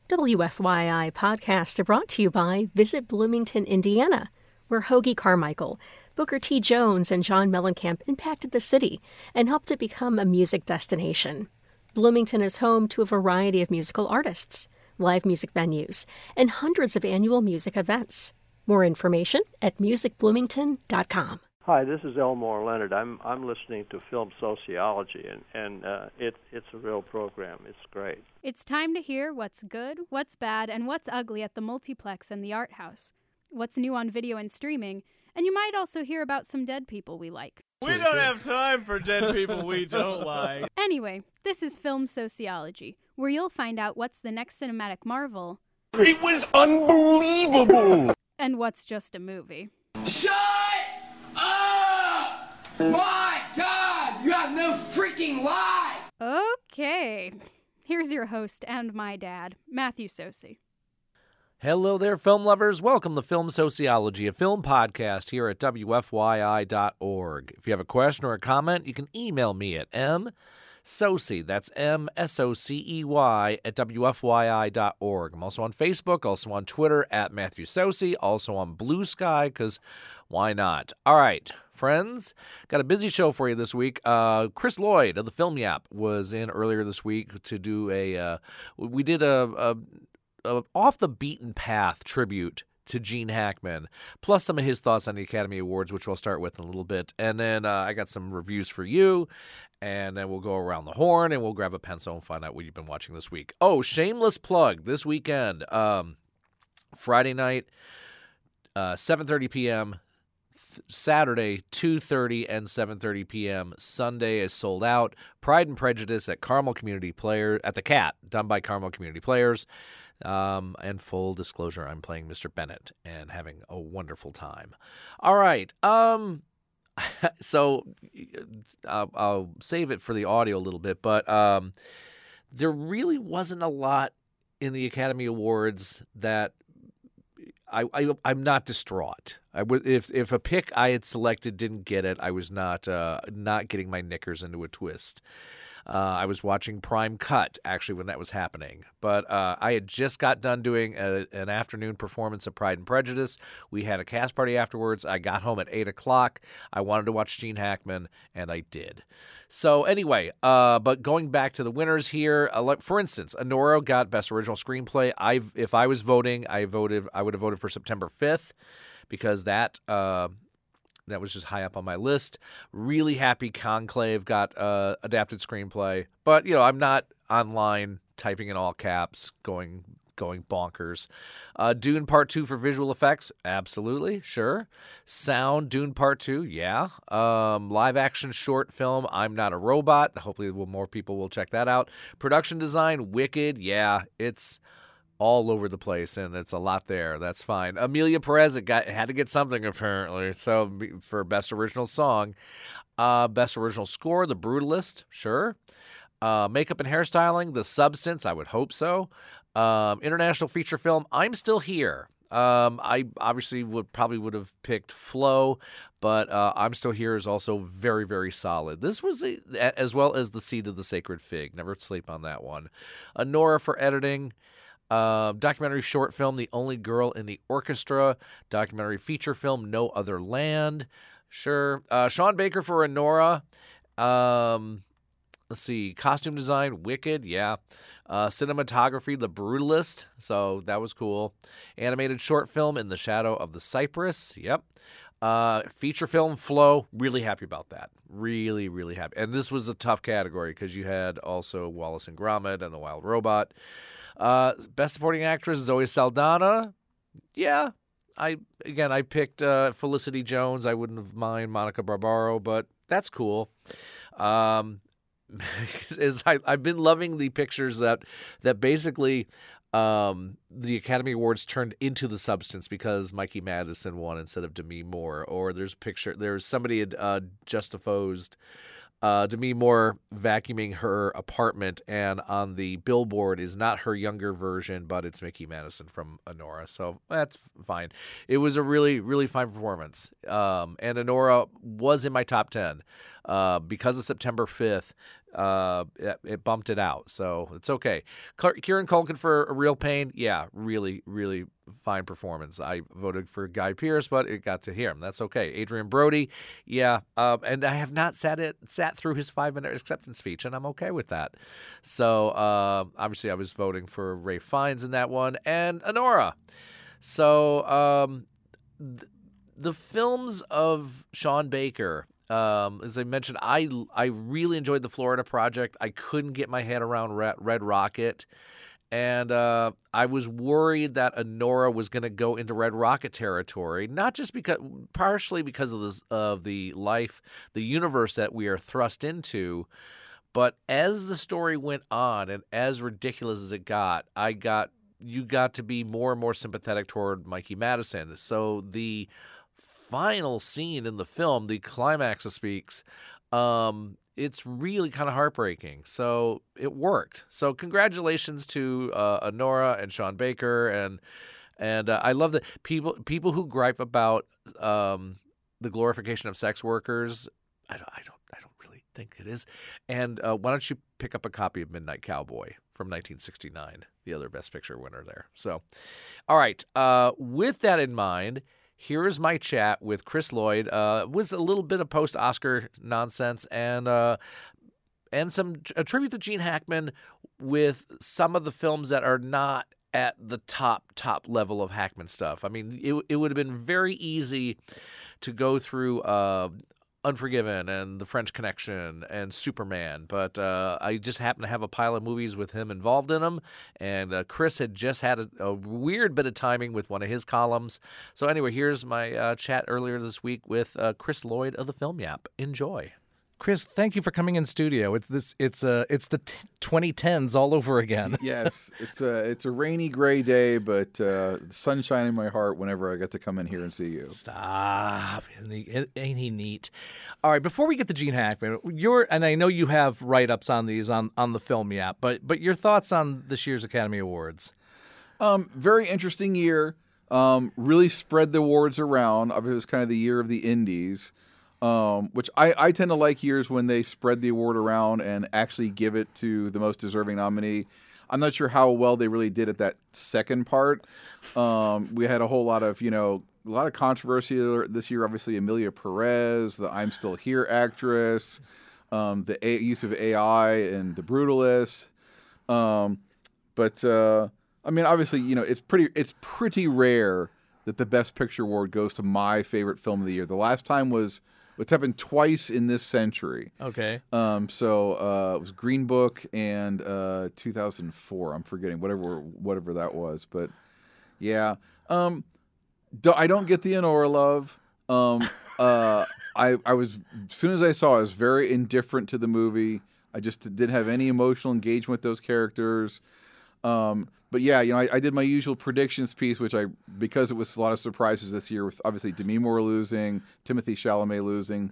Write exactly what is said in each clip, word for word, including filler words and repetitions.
W F Y I podcasts are brought to you by Visit Bloomington, Indiana, where Hoagie Carmichael, Booker T. Jones, and John Mellencamp impacted the city and helped it become a music destination. Bloomington is home to a variety of musical artists, live music venues, and hundreds of annual music events. More information at music bloomington dot com. Hi, this is Elmore Leonard. I'm I'm listening to Film Sociology, and and uh, it it's a real program. It's great. It's time to hear what's good, what's bad, and what's ugly at the multiplex and the art house. What's new on video and streaming, and you might also hear about some dead people we like. We don't have time for dead people we don't like. Anyway, this is Film Sociology, where you'll find out what's the next cinematic marvel. It was unbelievable! And what's just a movie. Shut up! My God, you have no freaking life! Okay, here's your host and my dad, Matthew Sosi. Hello there, film lovers. Welcome to Film Sociology, a film podcast here at W F Y I dot org. If you have a question or a comment, you can email me at msocey, that's M S O C E Y, at W F Y I dot org. I'm also on Facebook, also on Twitter, at Matthew Sosi, also on Blue Sky, because why not? All right, friends, got a busy show for you this week. Uh, Chris Lloyd of the Film Yap was in earlier this week to do a, uh, we did a... a Uh, off-the-beaten-path tribute to Gene Hackman, plus some of his thoughts on the Academy Awards, which we'll start with in a little bit. And then uh, I got some reviews for you, and then we'll go around the horn, and we'll grab a pencil and find out what you've been watching this week. Oh, shameless plug, this weekend, um, Friday night, uh, seven thirty p.m., Saturday, two thirty and seven thirty p.m. Sunday is sold out. Pride and Prejudice at Carmel Community Player, at the Cat, done by Carmel Community Players. Um, and full disclosure, I'm playing Mister Bennett and having a wonderful time. All right. Um, so I'll, I'll save it for the audio a little bit, but um, there really wasn't a lot in the Academy Awards that I, I I'm not distraught. I would if if a pick I had selected didn't get it, I was not uh, not getting my knickers into a twist. Uh, I was watching Prime Cut, actually, when that was happening. But uh, I had just got done doing a, an afternoon performance of Pride and Prejudice. We had a cast party afterwards. I got home at eight o'clock. I wanted to watch Gene Hackman, and I did. So anyway, uh, but going back to the winners here, uh, like, for instance, Anora got Best Original Screenplay. I, If I was voting, I voted. I would have voted for September fifth, because that... Uh, That was just high up on my list. Really happy Conclave got uh, adapted screenplay. But, you know, I'm not online typing in all caps, going going bonkers. Uh, Dune Part two for visual effects? Absolutely, sure. Sound, Dune Part two? Yeah. Um, live action short film, I'm Not a Robot. Hopefully more people will check that out. Production design, Wicked? Yeah, it's all over the place, and it's a lot there. That's fine. Amelia Perez it got had to get something, apparently. So for Best Original Song. Uh, Best Original Score, The Brutalist, sure. Uh, makeup and hairstyling, The Substance, I would hope so. Um, international feature film, I'm Still Here. Um, I obviously would probably would have picked Flow, but uh, I'm Still Here is also very, very solid. This was, a, as well as The Seed of the Sacred Fig. Never sleep on that one. Anora for editing. Uh, documentary short film, The Only Girl in the Orchestra. Documentary feature film, No Other Land. Sure. Uh, Sean Baker for Anora. Um, let's see. Costume design, Wicked. Yeah. Uh, cinematography, The Brutalist. So that was cool. Animated short film, In the Shadow of the Cypress. Yep. Uh, feature film, Flow. Really happy about that. Really, really happy. And this was a tough category because you had also Wallace and Gromit and The Wild Robot. Uh, Best Supporting Actress, Zoe Saldana. Yeah, I again I picked uh, Felicity Jones. I wouldn't have mind Monica Barbaro, but that's cool. Um, is I, I've been loving the pictures that that basically um, the Academy Awards turned into The Substance because Mikey Madison won instead of Demi Moore. Or there's picture there's somebody had uh, juxtaposed Uh, Demi Moore vacuuming her apartment, and on the billboard is not her younger version, but it's Mickey Madison from Anora. So that's fine. It was a really, really fine performance. Um, and Anora was in my top ten. Uh, because of September fifth, uh, it, it bumped it out. So it's okay. Kieran Culkin for A Real Pain, yeah, really, really fine performance. I voted for Guy Pearce, but it got to him. That's okay. Adrian Brody, yeah, um, and I have not sat it sat through his five minute acceptance speech, and I'm okay with that. So uh, obviously, I was voting for Ralph Fiennes in that one, and Anora. So um, th- the films of Sean Baker. Um, as I mentioned, I I really enjoyed the Florida Project. I couldn't get my head around Red, Red Rocket, and uh, I was worried that Anora was going to go into Red Rocket territory. Not just because, partially because of this of the life, the universe that we are thrust into, but as the story went on and as ridiculous as it got, I got you got to be more and more sympathetic toward Mikey Madison. So the final scene in the film, the climax of Speaks, um, it's really kind of heartbreaking. So it worked. So congratulations to uh, Anora and Sean Baker, and and uh, I love that people people who gripe about um, the glorification of sex workers. I don't, I don't, I don't really think it is. And uh, why don't you pick up a copy of Midnight Cowboy from nineteen sixty-nine, the other Best Picture winner there. So, all right. Uh, with that in mind, here is my chat with Chris Lloyd. Uh, it was a little bit of post-Oscar nonsense and uh, and some a tribute to Gene Hackman with some of the films that are not at the top, top level of Hackman stuff. I mean, it, it would have been very easy to go through uh, Unforgiven and The French Connection and Superman, but uh, I just happened to have a pile of movies with him involved in them, and uh, Chris had just had a, a weird bit of timing with one of his columns. So anyway, here's my uh, chat earlier this week with uh, Chris Lloyd of the Film Yap. Enjoy. Chris, thank you for coming in studio. It's this. It's uh, it's the t- twenty tens all over again. Yes, it's a it's a rainy, gray day, but uh, sunshine in my heart whenever I get to come in here and see you. Stop! Isn't he, ain't he neat? All right, before we get to Gene Hackman, your and I know you have write ups on these on, on the Film Yap, but but your thoughts on this year's Academy Awards? Um, very interesting year. Um, really spread the awards around. It was kind of the year of the indies. Um, which I, I tend to like years when they spread the award around and actually give it to the most deserving nominee. I'm not sure how well they really did at that second part. Um, we had a whole lot of, you know, a lot of controversy this year. Obviously, Emilia Perez, the I'm Still Here actress, um, the a- use of A I and The Brutalist. Um, but uh, I mean, obviously, you know, it's pretty it's pretty rare that the Best Picture award goes to my favorite film of the year. The last time was. It's happened twice in this century. Okay. Um. So uh, it was Green Book and uh, two thousand four. I'm forgetting whatever whatever that was, but yeah. Um. Do, I don't get the Anora love. Um. uh. I I was as soon as I saw it, I was very indifferent to the movie. I just didn't have any emotional engagement with those characters. Um. But yeah, you know, I, I did my usual predictions piece, which I, because it was a lot of surprises this year, with obviously Demi Moore losing, Timothée Chalamet losing.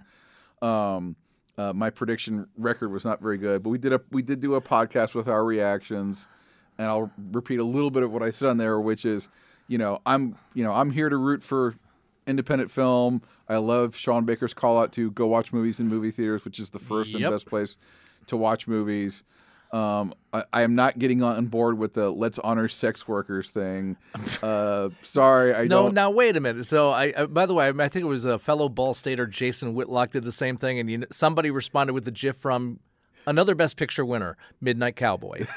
Um, uh, my prediction record was not very good, but we did a we did do a podcast with our reactions, and I'll repeat a little bit of what I said on there, which is, you know, I'm you know I'm here to root for independent film. I love Sean Baker's call out to go watch movies in movie theaters, which is the first Yep. and best place to watch movies. Um, I, I am not getting on board with the let's honor sex workers thing. Uh, sorry, I no, don't. now wait a minute. So, I, I by the way, I think it was a fellow Ball Stater, Jason Whitlock, did the same thing, and you, somebody responded with the GIF from another Best Picture winner, Midnight Cowboy.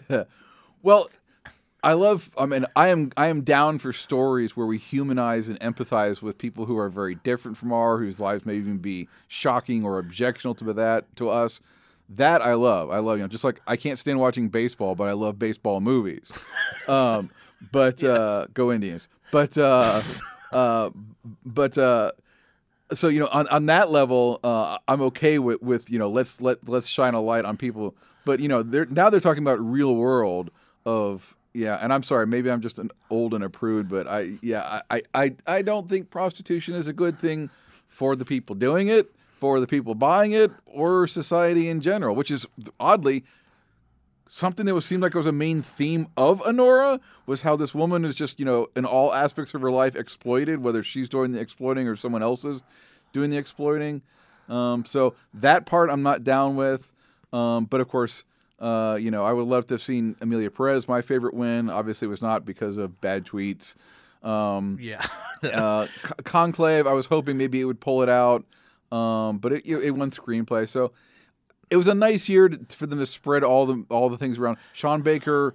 Well, I love. I mean, I am. I am down for stories where we humanize and empathize with people who are very different from our, whose lives may even be shocking or objectionable to that to us. That I love. I love, you know, just like I can't stand watching baseball, but I love baseball movies. Um, but yes. uh, go Indians. But uh, uh, but uh, so you know, on, on that level, uh, I'm okay with, with you know, let's let let's shine a light on people. But you know, they're now they're talking about real world of yeah. And I'm sorry, maybe I'm just an old and a prude, but I yeah, I I I don't think prostitution is a good thing for the people doing it, for the people buying it, or society in general, which is oddly something that was seemed like it was a main theme of Anora, was how this woman is just, you know, in all aspects of her life exploited, whether she's doing the exploiting or someone else is doing the exploiting. Um, so that part I'm not down with. Um, but of course, uh, you know, I would love to have seen Emilia Perez, my favorite win. Obviously, it was not because of bad tweets. Um, Yeah. uh, C- Conclave, I was hoping maybe it would pull it out, um, but it, it won screenplay. So it was a nice year to, for them to spread all the all the things around. Sean Baker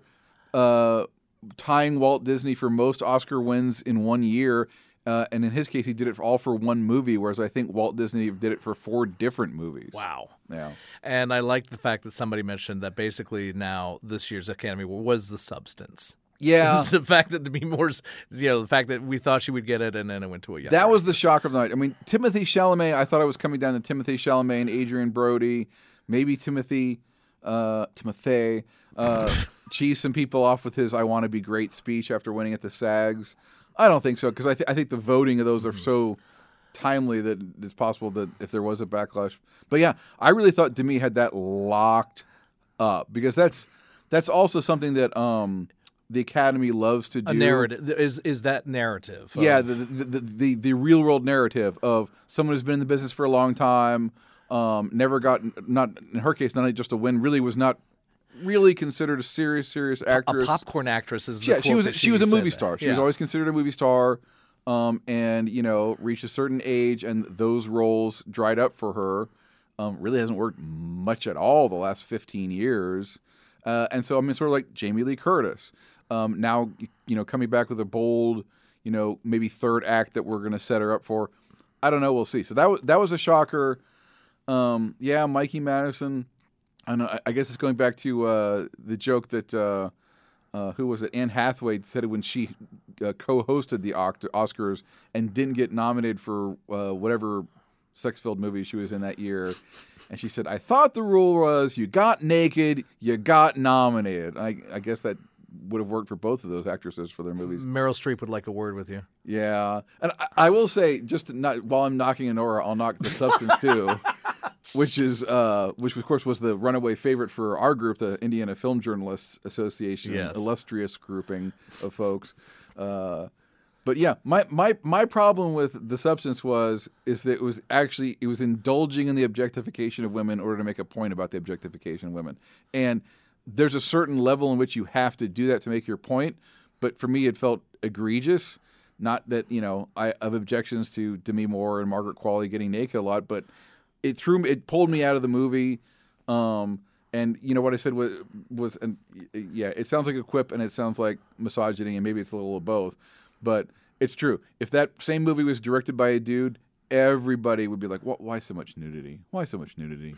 uh, tying Walt Disney for most Oscar wins in one year. Uh, and in his case, he did it for all for one movie, whereas I think Walt Disney did it for four different movies. Wow. Yeah. And I like the fact that somebody mentioned that basically now this year's Academy Award was the substance. Yeah. It's the fact that Demi Moore's, you know, the fact that we thought she would get it and then it went to a young That was actress. the shock of the night. I mean, Timothy Chalamet, I thought I was coming down to Timothy Chalamet and Adrian Brody, maybe Timothy, uh, Timothy, uh, cheese some people off with his I Want to Be Great speech after winning at the SAGs. I don't think so, because I, th- I think the voting of those are so timely that it's possible that if there was a backlash. But yeah, I really thought Demi had that locked up, because that's that's also something that um, the Academy loves to do. A narrative is is that narrative. Yeah, of- the the, the the the real world narrative of someone who's been in the business for a long time, um, never got, not in her case, not just a win, really was not really considered a serious serious actress. a popcorn actress is the Yeah, she quote was that she was a said movie that. star. She Yeah. was always considered a movie star, um, and you know reached a certain age, and those roles dried up for her. Um, really hasn't worked much at all the last fifteen years, uh, and so I mean, sort of like Jamie Lee Curtis. Um, now you know coming back with a bold, you know maybe third act that we're going to set her up for. I don't know. We'll see. So that was that was a shocker. Um, yeah, Mikey Madison. I know. I guess it's going back to uh, the joke that uh, uh, who was it? Anne Hathaway said it when she uh, co-hosted the Oscars and didn't get nominated for uh, whatever sex-filled movie she was in that year. And she said, "I thought the rule was you got naked, you got nominated." I, I guess that would have worked for both of those actresses for their movies. Meryl Streep would like a word with you. Yeah, and I, I will say, just to not, while I'm knocking Nora, I'll knock The Substance too. Which is, uh, which of course was the runaway favorite for our group, the Indiana Film Journalists Association, Yes. illustrious grouping of folks. Uh, but yeah, my, my my problem with The Substance was is that it was actually it was indulging in the objectification of women in order to make a point about the objectification of women, and there's a certain level in which you have to do that to make your point. But for me, it felt egregious. Not that you know I have objections to Demi Moore and Margaret Qualley getting naked a lot, but It threw me. It pulled me out of the movie, um, and you know what I said was was and yeah, it sounds like a quip and it sounds like misogyny and maybe it's a little of both, but it's true. If that same movie was directed by a dude, everybody would be like, "What? Why so much nudity? Why so much nudity?"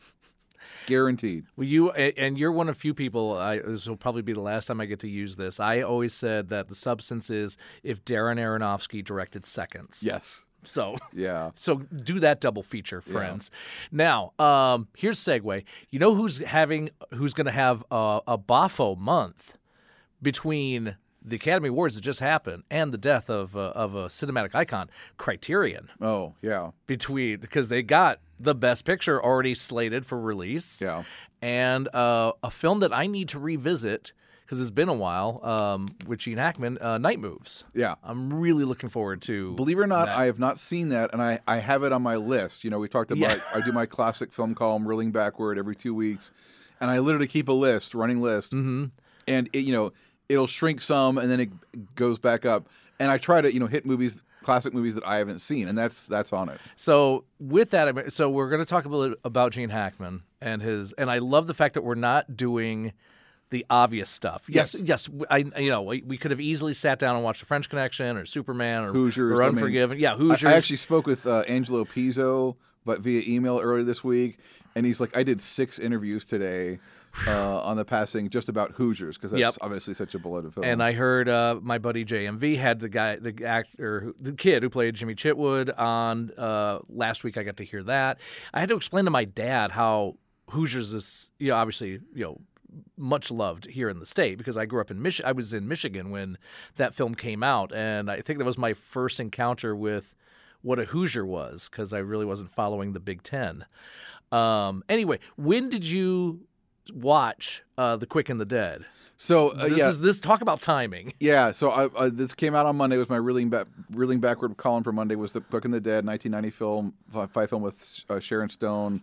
Guaranteed. Well, you and you're one of few people. I, this will probably be the last time I get to use this. I always said that The Substance is if Darren Aronofsky directed Seconds. Yes. So Yeah. So do that double feature, friends. Now, um, here's a segue. You know who's having who's going to have a, a Bafo month between the Academy Awards that just happened and the death of uh, of a cinematic icon, Criterion. Oh yeah. Between because they got the Best Picture already slated for release. Yeah. And uh, a film that I need to revisit because it's been a while um, with Gene Hackman, uh, Night Moves. Yeah. I'm really looking forward to. Believe it or not, that. I have not seen that, and I, I have it on my list. You know, we talked about Yeah. I do my classic film column, Reeling Backward, every two weeks, and I literally keep a list, running list, mm-hmm. and it, you know it'll shrink some, and then it goes back up, and I try to you know hit movies, classic movies that I haven't seen, and that's that's on it. So with that, I mean, so we're going to talk a little about Gene Hackman and his, and I love the fact that we're not doing the obvious stuff. Yes, Yes. yes. I, you know, we, we could have easily sat down and watched The French Connection or Superman or, Hoosiers, or I mean, Unforgiven. yeah, I, Hoosiers. I actually spoke with uh, Angelo Pizzo, but via email earlier this week, and he's like, I did six interviews today uh, on the passing just about Hoosiers because that's Yep. obviously such a beloved film. And I heard uh, my buddy J M V had the guy, the actor, who- the kid who played Jimmy Chitwood on uh, last week. I got to hear that. I had to explain to my dad how Hoosiers is, you know, obviously, you know, much loved here in the state because I grew up in Mich- I was in Michigan when that film came out, and I think that was my first encounter with what a Hoosier was because I really wasn't following the Big Ten. Um, anyway, when did you watch uh, The Quick and the Dead? so uh, This yeah, is this talk about timing. yeah. So I, uh, this came out on Monday. It was my reeling back, reeling backward column for Monday. Was the Book in the Dead, nineteen ninety film, fi- five film with uh, Sharon Stone,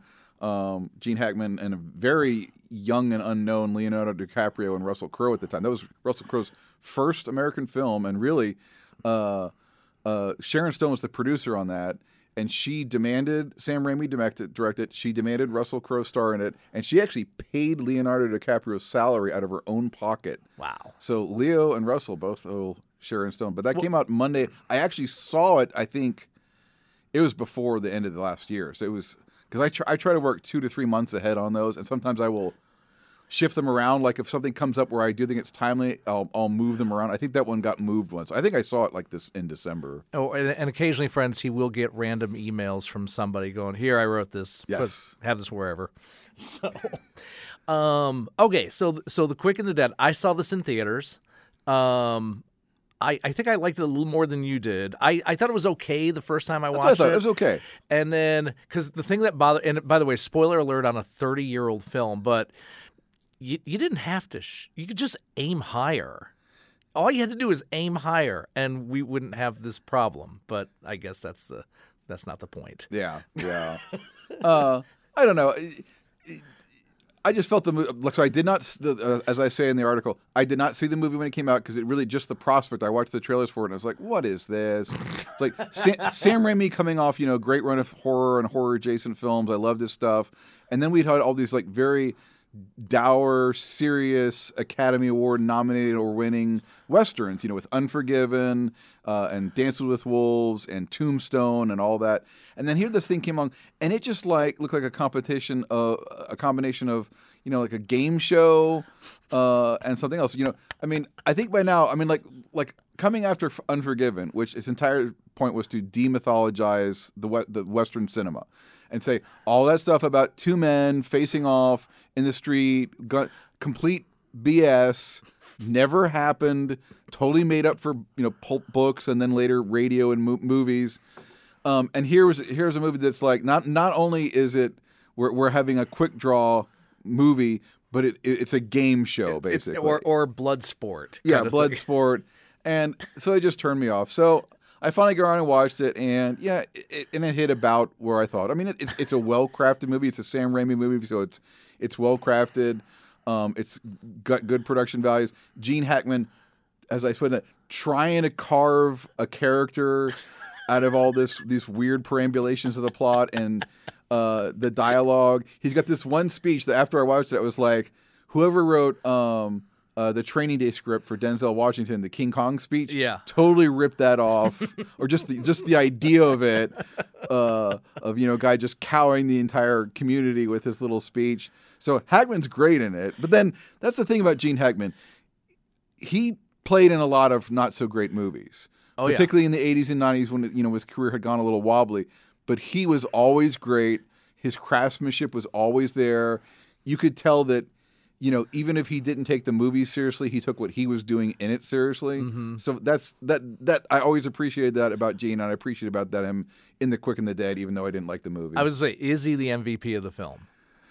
um, Gene Hackman and a very young and unknown Leonardo DiCaprio and Russell Crowe at the time. That was Russell Crowe's first American film, and really, uh, uh, Sharon Stone was the producer on that. And she demanded Sam Raimi directed, directed. She demanded Russell Crowe star in it, and she actually paid Leonardo DiCaprio's salary out of her own pocket. Wow! So Leo and Russell both owe Sharon Stone, but that well, came out Monday. I actually saw it. I think it was before the end of the last year, so it was because I try, I try to work two to three months ahead on those, and sometimes I will shift them around. Like if something comes up where I do think it's timely, I'll, I'll move them around. I think that one got moved once. I think I saw it like this in December. Oh, and, and occasionally, friends, he will get random emails from somebody going, "Here, I wrote this. Yes, put, have this wherever." So, um, okay, so so The Quick and the Dead. I saw this in theaters. Um, I, I think I liked it a little more than you did. I, I thought it was okay the first time I That's watched what I thought. it. It was okay. And then, because the thing that bothered, and by the way, spoiler alert on a thirty-year-old film, but you, you didn't have to, sh- you could just aim higher. All you had to do is aim higher, and we wouldn't have this problem. But I guess that's the that's not the point. Yeah, yeah. uh, I don't know. It, it, I just felt the movie. So I did not, uh, as I say in the article, I did not see the movie when it came out because it really just the prospect. I watched the trailers for it and I was like, "What is this?" It's like Sam, Sam Raimi coming off, you know, great run of horror and horror adjacent films. I love this stuff, and then we'd had all these like very dour, serious Academy Award nominated or winning westerns, you know, with Unforgiven uh, and Dances with Wolves and Tombstone and all that. And then here this thing came along, and it just like looked like a competition, uh, a combination of, you know, like a game show uh, and something else. You know, I mean, I think by now, I mean, like like coming after Unforgiven, which its entire point was to demythologize the we- the Western cinema. And say all that stuff about two men facing off in the street, got complete B S, never happened, totally made up for you know pulp books and then later radio and mo- movies. Um, and here was here's a movie that's like not not only is it we're we're having a quick draw movie, but it, it it's a game show basically, it's, or or blood sport. Yeah, blood sport, and so it just turned me off. So. I finally got around and watched it, and yeah, it, it, and it hit about where I thought. I mean, it, it's it's a well crafted movie. It's a Sam Raimi movie, so it's it's well crafted. Um, it's got good production values. Gene Hackman, as I said, trying to carve a character out of all this these weird perambulations of the plot and uh, the dialogue. He's got this one speech that after I watched it, I was like, whoever wrote. Um, Uh, the Training Day script for Denzel Washington, the King Kong speech, yeah, totally ripped that off, or just the just the idea of it, uh, of you know, guy just cowing the entire community with his little speech. So Hackman's great in it, but then that's the thing about Gene Hackman. He played in a lot of not so great movies, oh, particularly yeah. in the eighties and nineties when you know his career had gone a little wobbly. But he was always great. His craftsmanship was always there. You could tell that. You know, even if he didn't take the movie seriously, he took what he was doing in it seriously. Mm-hmm. So that's that. That I always appreciated that about Gene, and I appreciate about that him in The Quick and the Dead, even though I didn't like the movie. I was say, is he the M V P of the film?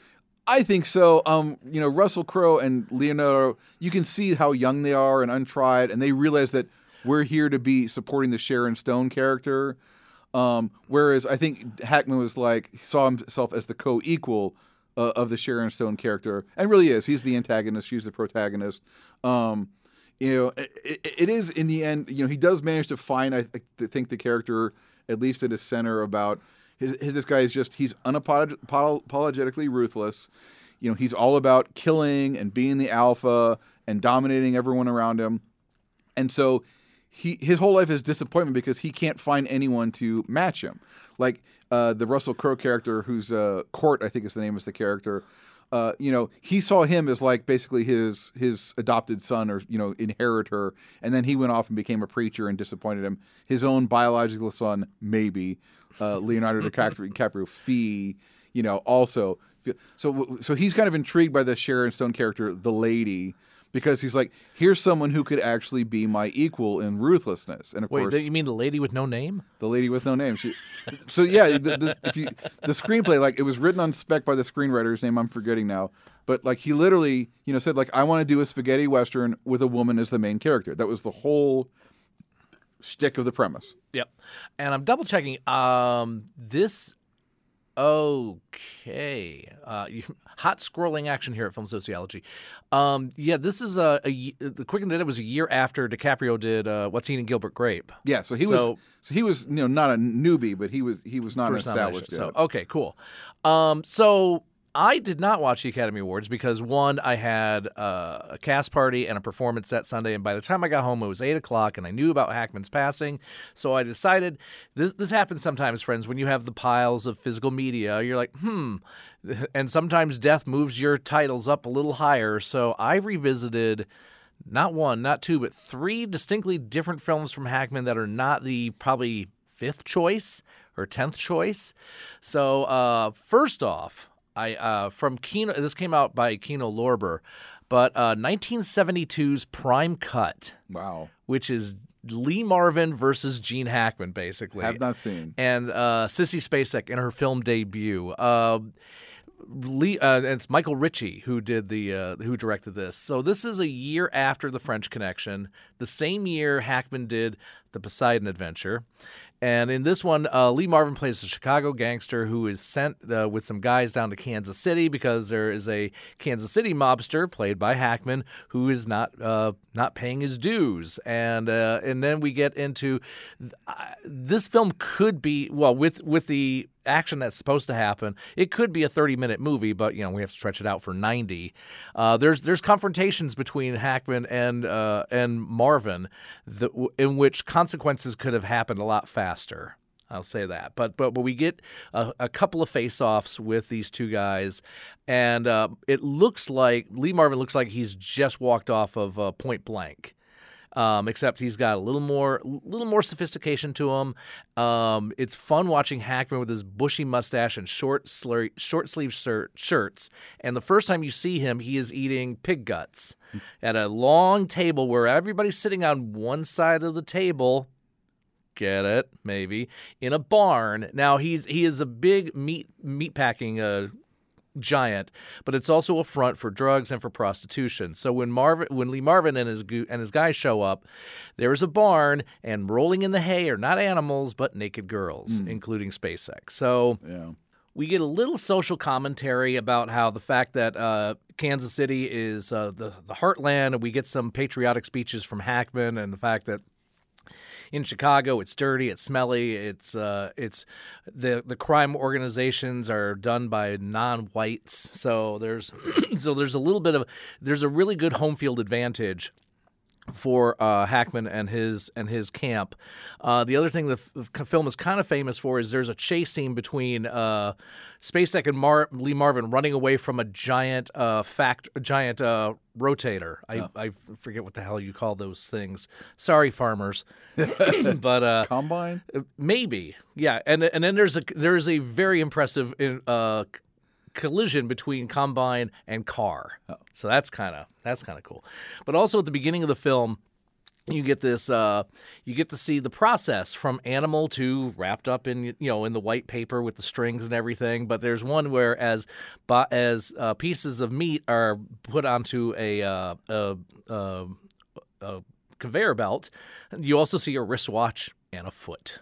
I think so. Um, you know, Russell Crowe and Leonardo, you can see how young they are and untried, and they realize that we're here to be supporting the Sharon Stone character. Um, whereas I think Hackman was like saw himself as the co-equal. Uh, of the Sharon Stone character, and really is. He's the antagonist. She's the protagonist. Um, you know, it, it is in the end. You know, he does manage to find. I think the character, at least at his center, about his. his this guy is just he's unapologetically ruthless. You know, he's all about killing and being the alpha and dominating everyone around him, and so he his whole life is disappointment because he can't find anyone to match him. Like. Uh, the Russell Crowe character, who's uh, Court, I think is the name of the character. Uh, you know, he saw him as like basically his his adopted son or you know inheritor, and then he went off and became a preacher and disappointed him. His own biological son, maybe uh, Leonardo DiCaprio, DiCaprio, Fee, you know, also. So so he's kind of intrigued by the Sharon Stone character, the lady. Because he's like, here's someone who could actually be my equal in ruthlessness, and of Wait, course, you mean the lady with no name? The lady with no name. She, so yeah, the, the, if you, the screenplay, like it was written on spec by the screenwriter's name I'm forgetting now, but like he literally, you know, said like I want to do a spaghetti western with a woman as the main character. That was the whole shtick of the premise. Yep, and I'm double checking. Um, this Okay. Uh, you, hot scrolling action here at Film Sociology. Um, yeah, this is a, a the Quick and the Dead was a year after DiCaprio did uh, What's Eating Gilbert Grape. Yeah, so he So- was so he was you know not a newbie, but he was he was not First established nomination. yet. So okay, cool. Um, so I did not watch the Academy Awards because one, I had uh, a cast party and a performance that Sunday, and by the time I got home, it was eight o'clock, and I knew about Hackman's passing. So I decided this. This happens sometimes, friends, when you have the piles of physical media. You're like, hmm. And sometimes death moves your titles up a little higher. So I revisited. Not one, not two, but three distinctly different films from Hackman that are not the probably fifth choice or tenth choice. So uh, first off, I uh, from Kino. This came out by Kino Lorber, but uh, nineteen seventy-two's Prime Cut, Wow, which is Lee Marvin versus Gene Hackman, basically. have not seen. And uh, Sissy Spacek in her film debut. Uh, Lee, uh, and it's Michael Ritchie who did the uh, who directed this. So this is a year after The French Connection, the same year Hackman did The Poseidon Adventure. And in this one, uh, Lee Marvin plays a Chicago gangster who is sent uh, with some guys down to Kansas City because there is a Kansas City mobster played by Hackman who is not uh, not paying his dues. And uh, and then we get into uh, this film could be well with with the action that's supposed to happen. It could be a thirty-minute movie, but you know we have to stretch it out for ninety. Uh, there's there's confrontations between Hackman and uh, and Marvin, that, in which consequences could have happened a lot faster. I'll say that. But but, but we get a, a couple of face-offs with these two guys, and uh, it looks like Lee Marvin looks like he's just walked off of uh, Point Blank. Um, except he's got a little more, little more sophistication to him. Um, it's fun watching Hackman with his bushy mustache and short, slur- short sleeve shirt, shirts. And the first time you see him, he is eating pig guts at a long table where everybody's sitting on one side of the table. Get it? Maybe in a barn. Now he's he is a big meat meat packing uh, giant, but it's also a front for drugs and for prostitution. So when Marvin, when Lee Marvin and his gu- and his guys show up, there's a barn, and rolling in the hay are not animals but naked girls, mm. including Spacek. So yeah. we get a little social commentary about how the fact that uh, Kansas City is uh, the the heartland, and we get some patriotic speeches from Hackman, and the fact that in Chicago, it's dirty, it's smelly, it's uh, it's the the crime organizations are done by non-whites. So there's so there's a little bit of there's a really good home field advantage for uh, Hackman and his and his camp. Uh, the other thing the f- film is kind of famous for is there's a chase scene between uh, Spacek and Mar- Lee Marvin running away from a giant uh, fact a giant uh, rotator. I, oh. I forget what the hell you call those things. Sorry, farmers, but uh, combine maybe yeah. And and then there's a there's a very impressive uh, collision between combine and car. Oh. So that's kind of that's kind of cool. But also at the beginning of the film, you get this uh, you get to see the process from animal to wrapped up in you know in the white paper with the strings and everything. But there's one where as as uh, pieces of meat are put onto a uh, a, a, a conveyor belt, you also see a wristwatch and a foot.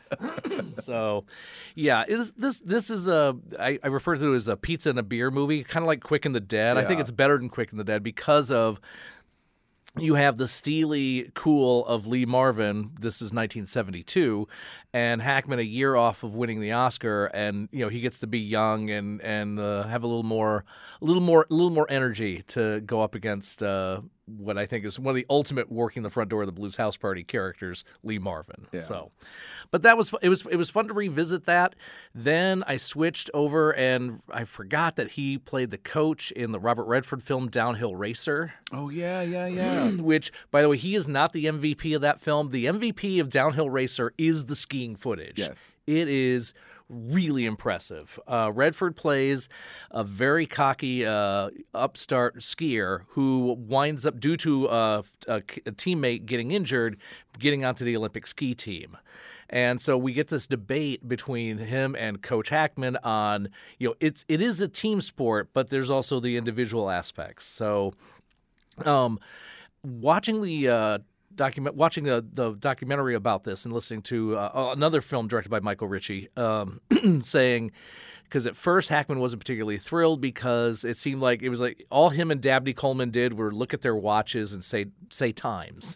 So, yeah, is, this this is a I, I refer to it as a pizza and a beer movie, kind of like Quick and the Dead. Yeah. I think it's better than Quick and the Dead because of you have the steely cool of Lee Marvin. This is nineteen seventy-two, and Hackman a year off of winning the Oscar, and you know he gets to be young and and uh, have a little more, a little more, a little more energy to go up against uh, what I think is one of the ultimate working the front door of the Blues House Party characters, Lee Marvin. Yeah. So, but that was it was it was fun to revisit that. Then I switched over and I forgot that he played the coach in the Robert Redford film Downhill Racer. Oh yeah, yeah, yeah. Which, by the way, he is not the M V P of that film. The M V P of Downhill Racer is the skiing footage. Yes. It is really impressive. Uh, Redford plays a very cocky uh, upstart skier who winds up, due to uh, a, a teammate getting injured, getting onto the Olympic ski team. And so we get this debate between him and Coach Hackman on, you know, it's it is a team sport, but there's also the individual aspects. So um, watching the uh, document, watching the, the documentary about this and listening to uh, another film directed by Michael Ritchie um, saying, because at first Hackman wasn't particularly thrilled because it seemed like it was like all him and Dabney Coleman did were look at their watches and say say times,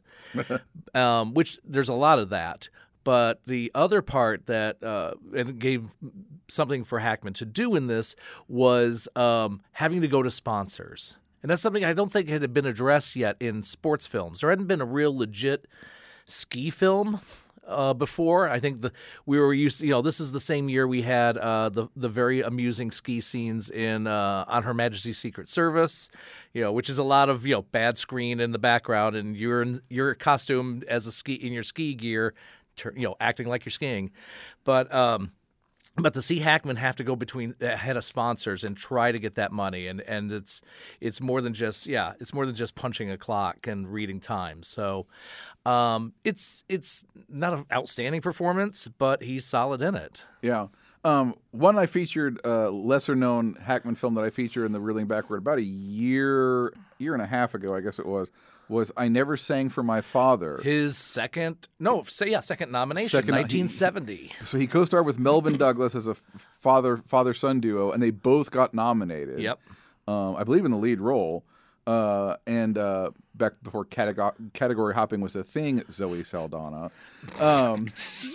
um, which there's a lot of that. But the other part that uh, and gave something for Hackman to do in this was um, having to go to sponsors. And that's something I don't think had been addressed yet in sports films. There hadn't been a real legit ski film uh, before. I think the we were used to, you know, this is the same year we had uh, the the very amusing ski scenes in uh, On Her Majesty's Secret Service, you know, which is a lot of, you know, bad screen in the background and you're in your costume as a ski in your ski gear, you know, acting like you're skiing. But um, but to see Hackman have to go between ahead of sponsors and try to get that money, and, and it's it's more than just yeah, it's more than just punching a clock and reading time. So um, it's it's not an outstanding performance, but he's solid in it. Yeah. Um, one I featured, uh, lesser known Hackman film that I featured in the Reeling Backward about a year year and a half ago, I guess it was. was I Never Sang for My Father. His second, no, say yeah, second nomination, Second- nineteen seventy. He- so he co-starred with Melvin Douglas as a father father son duo, and they both got nominated. Yep. Um, I believe in the lead role. Uh, and uh, back before category, category hopping was a thing, Zoe Saldana. Um,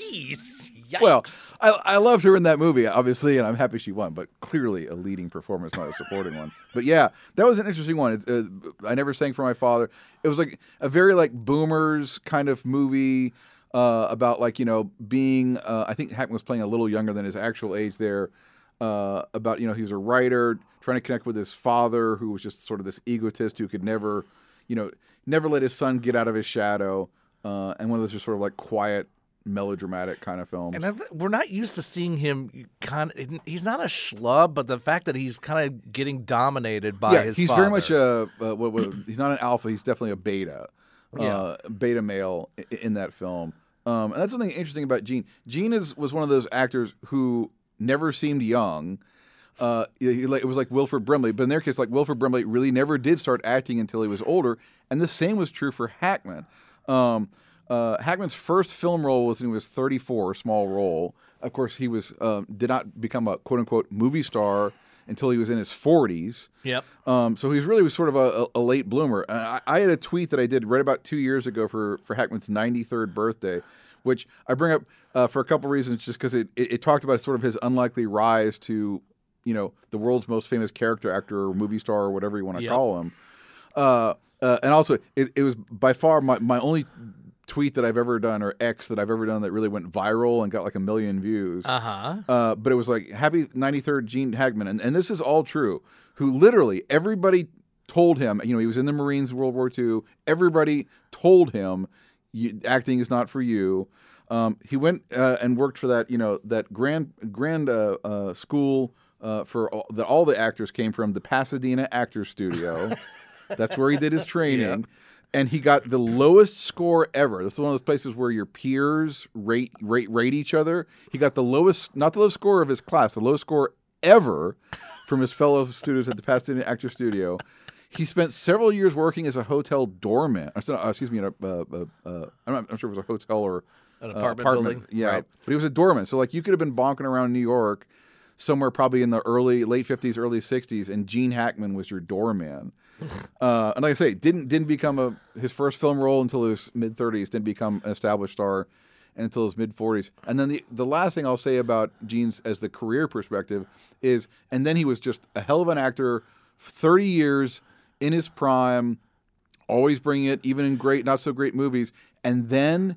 Jeez, yikes. well, I, I loved her in that movie, obviously, and I'm happy she won, but clearly a leading performance, not a supporting one. But yeah, that was an interesting one. It, uh, I Never Sang for My Father. It was like a very like boomers kind of movie uh, about like, you know, being, uh, I think Hackman was playing a little younger than his actual age there. Uh, about, you know, he was a writer trying to connect with his father, who was just sort of this egotist who could never, you know, never let his son get out of his shadow. Uh, and one of those just sort of like quiet, melodramatic kind of films. And I've, we're not used to seeing him kind of, he's not a schlub, but the fact that he's kind of getting dominated by yeah, his he's father. very much a, uh, what, what, he's not an alpha, he's definitely a beta, uh, Yeah. beta male in, in that film. Um, and that's something interesting about Gene. Gene is, was one of those actors who never seemed young. Uh, he, it was like Wilford Brimley, but in their case, like Wilford Brimley really never did start acting until he was older, and the same was true for Hackman. Um, uh, Hackman's first film role was when he was thirty-four, a small role. Of course, he was uh, did not become a quote unquote movie star until he was in his forties. Yep. Um, so he really was sort of a, a, a late bloomer. I, I had a tweet that I did right about two years ago for for Hackman's ninety-third birthday, which I bring up uh, for a couple reasons, just because it, it, it talked about sort of his unlikely rise to, you know, the world's most famous character actor or movie star or whatever you want to Yep. call him. Uh, uh, and also, it, it was by far my, my only tweet that I've ever done, or X that I've ever done, that really went viral and got like a million views. Uh-huh. Uh, but it was like, happy ninety-third Gene Hackman. And, and this is all true, who literally everybody told him, you know, he was in the Marines World War Two. Everybody told him, you, acting is not for you. Um, he went uh, and worked for that, you know, that grand grand uh, uh, school uh, for all, that all the actors came from, the Pasadena Actors Studio. That's where he did his training. And he got the lowest score ever. This is one of those places where your peers rate rate rate each other. He got the lowest, not the lowest score of his class, the lowest score ever from his fellow students at the Pasadena Actors Studio. He spent several years working as a hotel doorman. Or, uh, excuse me, in a, uh, uh, uh, I'm not I'm sure if it was a hotel or An uh, apartment building? Yeah, Right. but he was a doorman. So like you could have been bonking around New York somewhere probably in the early late fifties, early sixties, and Gene Hackman was your doorman. Uh, and like I say, didn't didn't become a his first film role until his mid thirties. Didn't become an established star until his mid forties. And then the the last thing I'll say about Gene's as the career perspective is, and then he was just a hell of an actor, thirty years in his prime, always bringing it, even in great, not so great movies. And then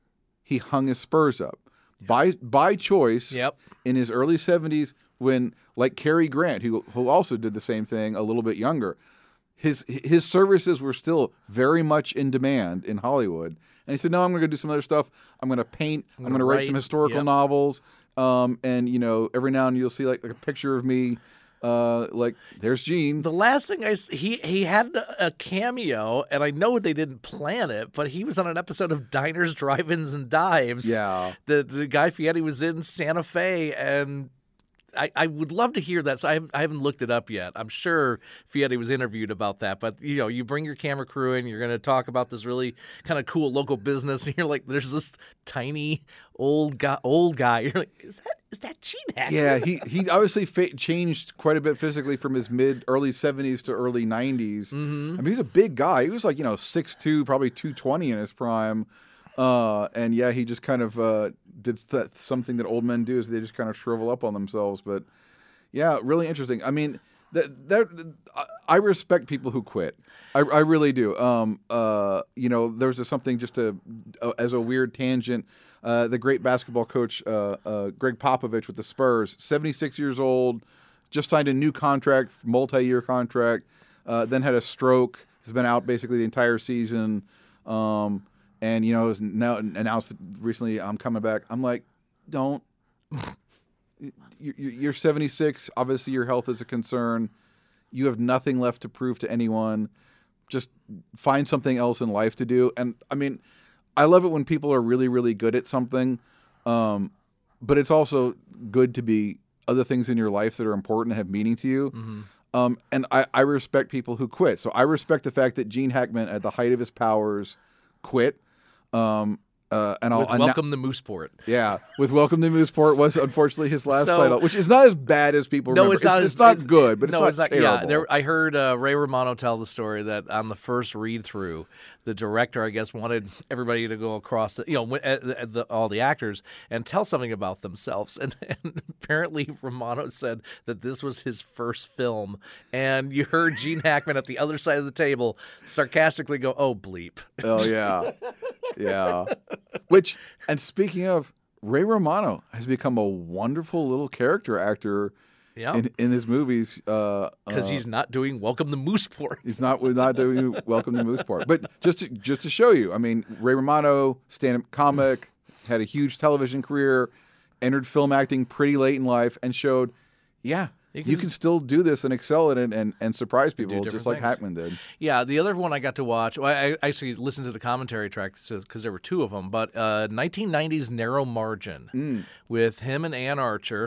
he hung his spurs up by by choice. Yep. In his early seventies, when like Cary Grant, who who also did the same thing a little bit younger. His his services were still very much in demand in Hollywood, and he said, "No, I'm going to do some other stuff. I'm going to paint. I'm, going to write, write, some historical yep. novels, um, and you know, every now and then you'll see like, like a picture of me, uh, like there's Gene." The last thing I s- he he had a cameo, and I know they didn't plan it, but he was on an episode of Diners, Drive-ins, and Dives. Yeah. the the Guy Fieri was in Santa Fe, and I, I would love to hear that. So I haven't, I haven't looked it up yet. I'm sure Fieri was interviewed about that. But you know, you bring your camera crew in, you're going to talk about this really kind of cool local business, and you're like, there's this tiny old guy, old guy. You're like, is that is that Gene Hackman? Yeah, he he obviously fa- changed quite a bit physically from his mid early seventies to early nineties. Mm-hmm. I mean, he's a big guy. He was like you know six two, probably two twenty in his prime. Uh, and yeah, he just kind of uh, did th- something that old men do is they just kind of shrivel up on themselves. But yeah, really interesting. I mean, that that I respect people who quit. I, I really do. Um, uh, you know, there's a, something just a, a as a weird tangent. Uh, the great basketball coach uh, uh, Greg Popovich with the Spurs, seventy-six years old, just signed a new contract, multi-year contract. Uh, then had a stroke. Has been out basically the entire season. Um, And, you know, has now announced that recently I'm coming back. I'm like, don't. You're seventy-six. Obviously, your health is a concern. You have nothing left to prove to anyone. Just find something else in life to do. And, I mean, I love it when people are really, really good at something. Um, but it's also good to be other things in your life that are important and have meaning to you. Mm-hmm. Um, and I, I respect people who quit. So I respect the fact that Gene Hackman, at the height of his powers, quit. Um, uh, and with I'll Welcome to Mooseport. Yeah, with Welcome to Mooseport was unfortunately his last so, title, which is not as bad as people no, remember. It's not. It's, as, it's not it's, good, but no, it's not it's not, terrible. Yeah, there, I heard uh, Ray Romano tell the story that on the first read through, the director, I guess, wanted everybody to go across, the, you know, the, the, all the actors and tell something about themselves. And, and apparently Romano said that this was his first film. And you heard Gene Hackman at the other side of the table sarcastically go, "Oh, bleep." Oh, yeah. Yeah. Which, and speaking of, Ray Romano has become a wonderful little character actor yeah. in, in his movies. Because uh, he's not doing Welcome to Mooseport. He's not not doing Welcome to Mooseport. But just to, just to show you, I mean, Ray Romano, stand-up comic, had a huge television career, entered film acting pretty late in life, and showed, yeah, You can, you can still do this and excel in it and, and surprise people just like things. Hackman did. Yeah, the other one I got to watch, well, I actually listened to the commentary track because there were two of them, but uh, nineteen nineties Narrow Margin mm. with him and Ann Archer.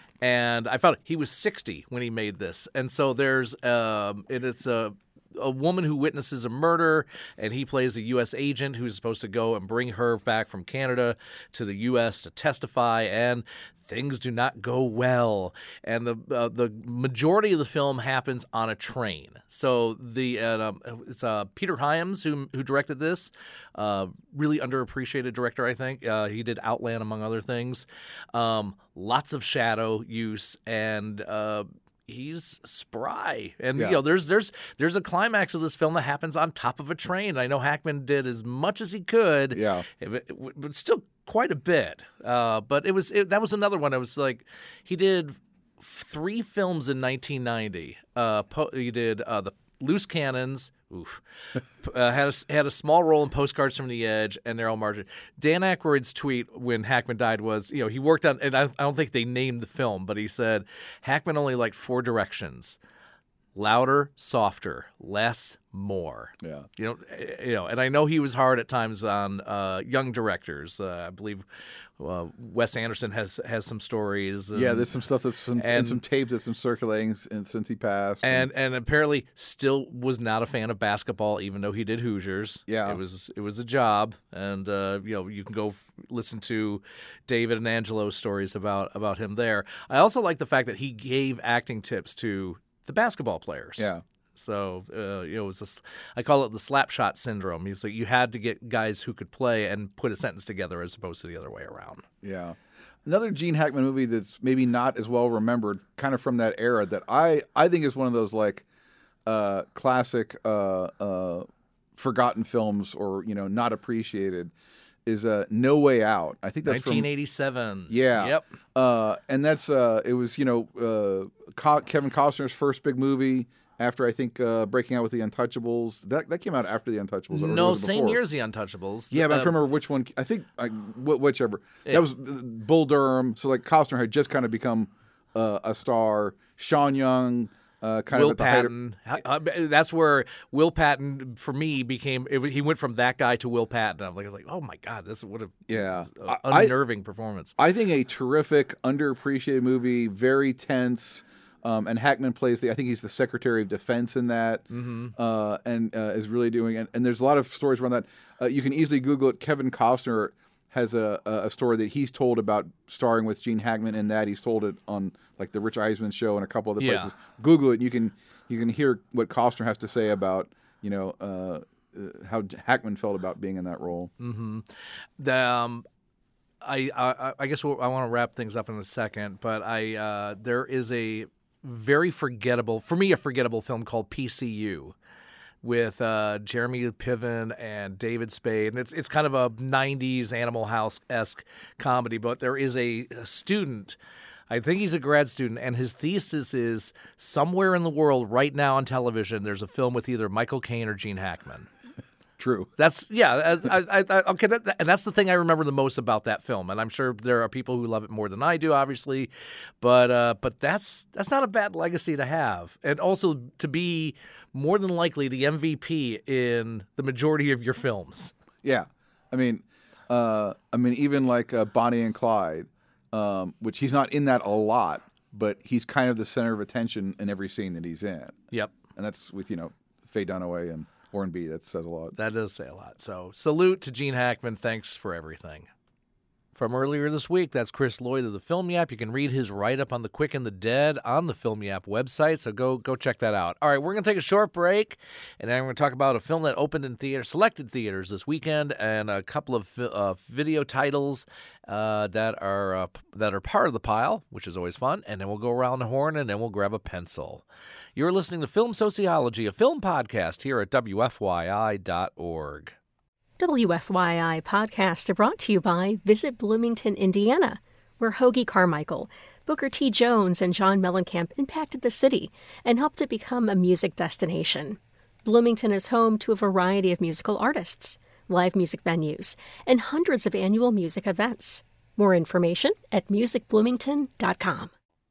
And I found he was sixty when he made this. And so there's, um, and it's a, a woman who witnesses a murder, and he plays a U S agent who's supposed to go and bring her back from Canada to the U S to testify, and things do not go well. And the uh, the majority of the film happens on a train. So the uh, it's uh, Peter Hyams who who directed this, uh, really underappreciated director, I think. Uh, he did Outland, among other things. Um, lots of shadow use, and uh, he's spry. And yeah. you know, there's there's there's a climax of this film that happens on top of a train. I know Hackman did as much as he could, yeah, but still quite a bit. Uh, but it was it, that was another one. It was like he did three films in nineteen ninety. Uh, po- he did uh, the Loose Cannons. Oof. uh, had a, had a small role in Postcards from the Edge and Narrow Margin. Dan Aykroyd's tweet when Hackman died was, you know, he worked on, and I, I don't think they named the film, but he said Hackman only liked four directions: louder, softer, less, more. Yeah. You know, you know, and I know he was hard at times on uh, young directors. Uh, I believe uh, Wes Anderson has has some stories. And, yeah, there's some stuff that's some, and, and some tape that's been circulating since he passed. And, and and apparently still was not a fan of basketball, even though he did Hoosiers. Yeah. It was it was a job, and uh, you know, you can go f- listen to David and Angelo's stories about about him there. I also like the fact that he gave acting tips to the basketball players. Yeah. So, uh, you know, it was this, I call it the slap shot syndrome. It's like you had to get guys who could play and put a sentence together as opposed to the other way around. Yeah. Another Gene Hackman movie that's maybe not as well remembered, kind of from that era, that I, I think is one of those like uh, classic uh, uh, forgotten films, or, you know, not appreciated, is uh, No Way Out. I think that's nineteen eighty-seven. From, yeah. Yep. Uh, and that's uh, it was, you know, uh, Co- Kevin Costner's first big movie after, I think, uh, breaking out with the Untouchables. That that came out after the Untouchables. Or no, was it same before? year as the Untouchables. Yeah, but uh, I can't remember which one. I think I, wh- whichever. It, that was Bull Durham. So like Costner had just kind of become uh, a star. Sean Young. Uh, kind Will of at Patton. The uh, that's where Will Patton, for me, became. It, he went from that guy to Will Patton. I was like, I was like, oh my god, this would have yeah, uh, unnerving I, performance. I think a terrific, underappreciated movie. Very tense. Um, and Hackman plays the. I think he's the Secretary of Defense in that, mm-hmm. uh, and uh, is really doing. And, and there's a lot of stories around that. Uh, you can easily Google it. Kevin Costner has a, a story that he's told about starring with Gene Hackman, and that he's told it on like the Rich Eisman show and a couple other Yeah. places. Google it, and you can you can hear what Costner has to say about you know uh, uh, how Hackman felt about being in that role. Mm-hmm. The, um, I, I I guess we'll, I want to wrap things up in a second, but I uh, there is a very forgettable, for me, a forgettable film called P C U. With uh, Jeremy Piven and David Spade, and it's it's kind of a nineties Animal House-esque comedy. But there is a, a student, I think he's a grad student, and his thesis is somewhere in the world right now on television. There's a film with either Michael Caine or Gene Hackman. True. That's yeah. I, I, I, okay, that, and that's the thing I remember the most about that film. And I'm sure there are people who love it more than I do, obviously. But uh, but that's that's not a bad legacy to have, and also to be more than likely the M V P in the majority of your films. Yeah, I mean, uh, I mean, even like uh, Bonnie and Clyde, um, which he's not in that a lot, but he's kind of the center of attention in every scene that he's in. Yep, and that's with you know Faye Dunaway and Orrin B. That says a lot. That does say a lot. So salute to Gene Hackman. Thanks for everything. From earlier this week, that's Chris Lloyd of the Film Yap. You can read his write-up on The Quick and the Dead on the Film Yap website, so go go check that out. All right, we're going to take a short break, and then we're going to talk about a film that opened in theater, selected theaters this weekend, and a couple of uh, video titles uh, that are uh, that are part of the pile, which is always fun, and then we'll go around the horn, and then we'll grab a pencil. You're listening to Film Sociology, a film podcast here at W F Y I dot org. W F Y I podcasts are brought to you by Visit Bloomington, Indiana, where Hoagie Carmichael, Booker T. Jones, and John Mellencamp impacted the city and helped it become a music destination. Bloomington is home to a variety of musical artists, live music venues, and hundreds of annual music events. More information at music bloomington dot com.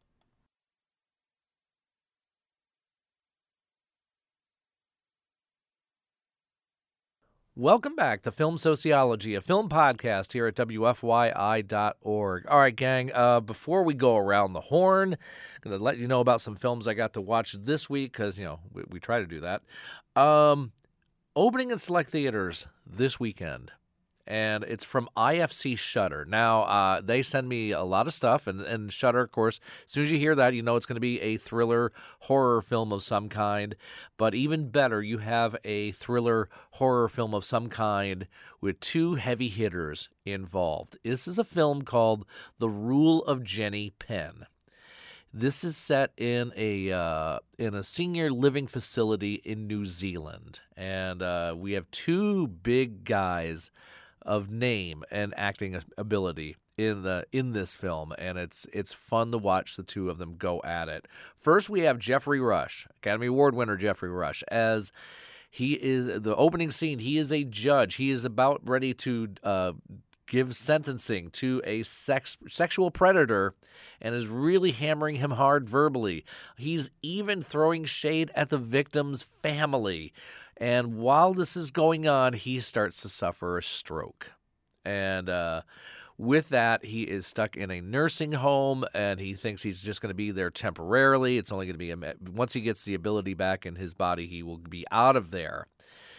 Welcome back to Film Sociology, a film podcast here at W F Y I dot org. All right, gang, uh, before we go around the horn, I'm going to let you know about some films I got to watch this week because, you know, we, we try to do that. Um, opening in select theaters this weekend, and it's from I F C Shudder. Now, uh, they send me a lot of stuff, and, and Shudder, of course, as soon as you hear that, you know it's going to be a thriller horror film of some kind. But even better, you have a thriller horror film of some kind with two heavy hitters involved. This is a film called The Rule of Jenny Penn. This is set in a uh, in a senior living facility in New Zealand, and uh, we have two big guys of name and acting ability in the in this film, and it's it's fun to watch the two of them go at it. First, we have Geoffrey Rush, Academy Award winner Geoffrey Rush, as he is the opening scene. He is a judge. He is about ready to uh, give sentencing to a sex sexual predator, and is really hammering him hard verbally. He's even throwing shade at the victim's family. And while this is going on, he starts to suffer a stroke. And uh, with that, he is stuck in a nursing home, and he thinks he's just going to be there temporarily. It's only going to be, a, once he gets the ability back in his body, he will be out of there.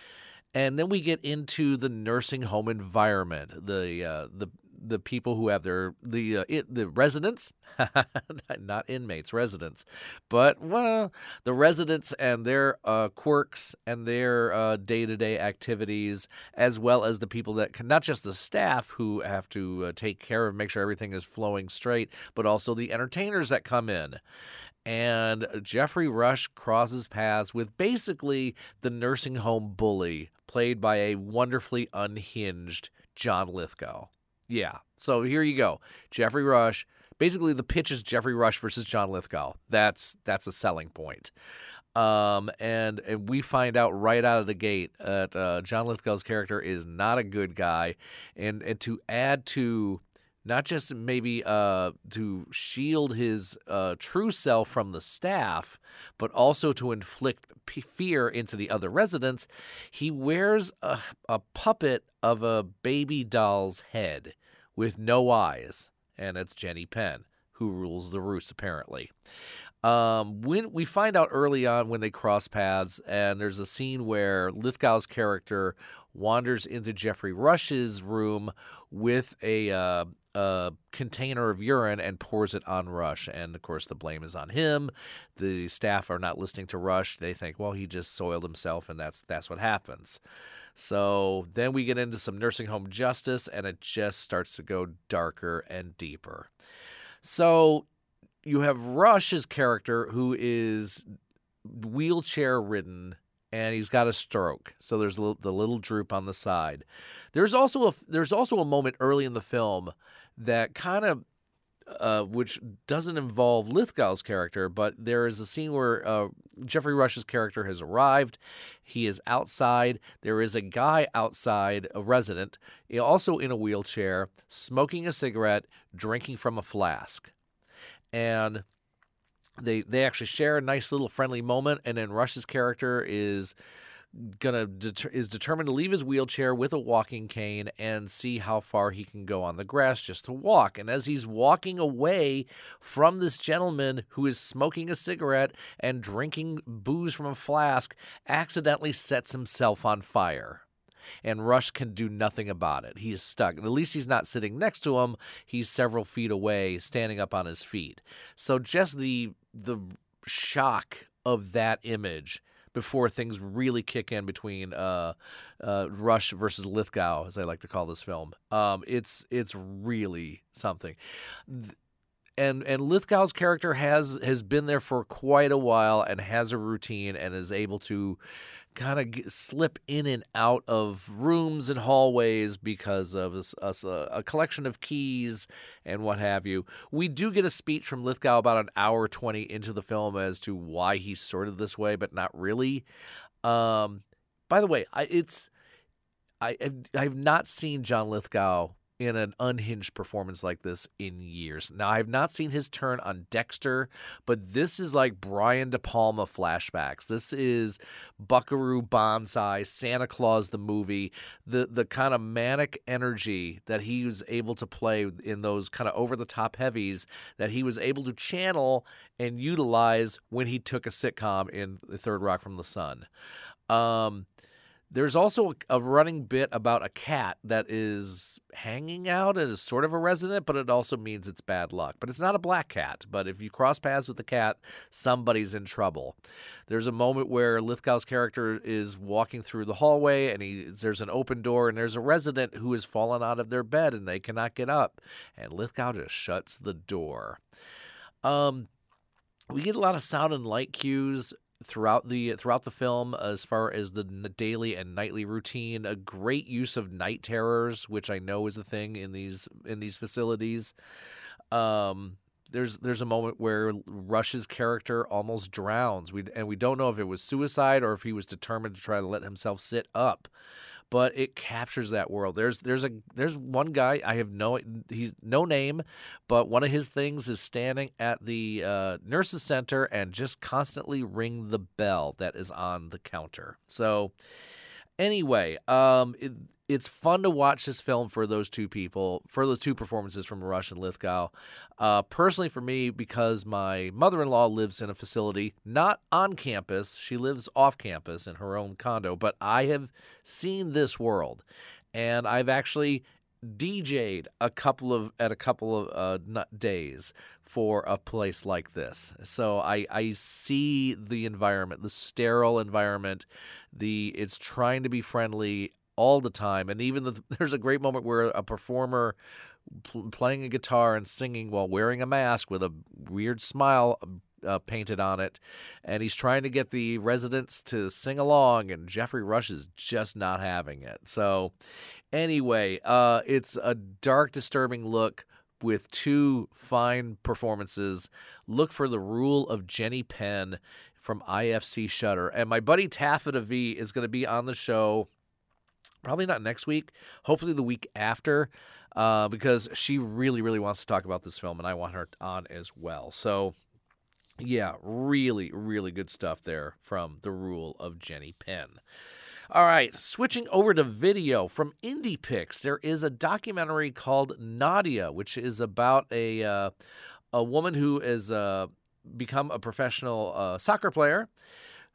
And then we get into the nursing home environment, the uh, the the people who have their the uh, it, the residents, not inmates, residents, but well, the residents and their uh, quirks and their uh, day-to-day activities, as well as the people that can, not just the staff who have to uh, take care of, make sure everything is flowing straight, but also the entertainers that come in. And Geoffrey Rush crosses paths with basically the nursing home bully, played by a wonderfully unhinged John Lithgow. Yeah, so here you go. Geoffrey Rush. Basically, the pitch is Geoffrey Rush versus John Lithgow. That's that's a selling point. Um, and, and we find out right out of the gate that uh, John Lithgow's character is not a good guy. And, and to add to not just maybe uh, to shield his uh, true self from the staff, but also to inflict p- fear into the other residents, he wears a, a puppet of a baby doll's head with no eyes, and it's Jenny Penn, who rules the roost, apparently. Um, when we find out early on when they cross paths, and there's a scene where Lithgow's character wanders into Jeffrey Rush's room with a, uh, a container of urine and pours it on Rush. And, of course, the blame is on him. The staff are not listening to Rush. They think, well, he just soiled himself, and that's that's what happens. So then we get into some nursing home justice, and it just starts to go darker and deeper. So you have Rush's character, who is wheelchair-ridden, and he's got a stroke. So there's the little droop on the side. There's also a, there's also a moment early in the film that kind of, uh, which doesn't involve Lithgow's character, but there is a scene where uh, Jeffrey Rush's character has arrived. He is outside. There is a guy outside, a resident, also in a wheelchair, smoking a cigarette, drinking from a flask. And they they actually share a nice little friendly moment, and then Rush's character is gonna deter- is determined to leave his wheelchair with a walking cane and see how far he can go on the grass just to walk. And as he's walking away from this gentleman who is smoking a cigarette and drinking booze from a flask, accidentally sets himself on fire. And Rush can do nothing about it. He is stuck. At least he's not sitting next to him. He's several feet away, standing up on his feet. So just the the shock of that image before things really kick in between uh, uh, Rush versus Lithgow, as I like to call this film. Um, it's it's really something. And and Lithgow's character has has been there for quite a while and has a routine and is able to kind of slip in and out of rooms and hallways because of a, a, a collection of keys and what have you. We do get a speech from Lithgow about an hour twenty into the film as to why he's sort of this way, but not really. Um, by the way, I, it's I I've not seen John Lithgow in an unhinged performance like this in years. Now, I have not seen his turn on Dexter, but this is like Brian De Palma flashbacks. This is Buckaroo Banzai, Santa Claus the movie, the the kind of manic energy that he was able to play in those kind of over-the-top heavies that he was able to channel and utilize when he took a sitcom in The Third Rock from the Sun. Um... There's also a running bit about a cat that is hanging out and is sort of a resident, but it also means it's bad luck. But it's not a black cat. But if you cross paths with the cat, somebody's in trouble. There's a moment where Lithgow's character is walking through the hallway, and he there's an open door, and there's a resident who has fallen out of their bed, and they cannot get up. And Lithgow just shuts the door. Um, we get a lot of sound and light cues throughout the throughout the film as far as the daily and nightly routine. A great use of night terrors, which I know is a thing in these in these facilities. Um, there's there's a moment where Rush's character almost drowns. We and we don't know if it was suicide or if he was determined to try to let himself sit up. But it captures that world. There's there's a there's one guy I have no he's no name, but one of his things is standing at the uh, nurses' center and just constantly ring the bell that is on the counter. So anyway, um, it, it's fun to watch this film for those two people, for those two performances from Rush and Lithgow. Uh, personally, for me, because my mother-in-law lives in a facility, not on campus. She lives off campus in her own condo, but I have seen this world, and I've actually D J'd a couple of at a couple of uh, days for a place like this. So I, I see the environment, the sterile environment. The it's trying to be friendly all the time, and even the, there's a great moment where a performer pl- playing a guitar and singing while wearing a mask with a weird smile uh, painted on it, and he's trying to get the residents to sing along, and Jeffrey Rush is just not having it. So anyway, uh, it's a dark, disturbing look with two fine performances. Look for The Rule of Jenny Penn from I F C Shudder, and my buddy Taffeta V is going to be on the show. Probably not next week, hopefully the week after, uh, because she really, really wants to talk about this film, and I want her on as well. So, yeah, really, really good stuff there from The Rule of Jenny Penn. All right, switching over to video from Indie Pix, there is a documentary called Nadia, which is about a uh, a woman who has uh, become a professional uh, soccer player,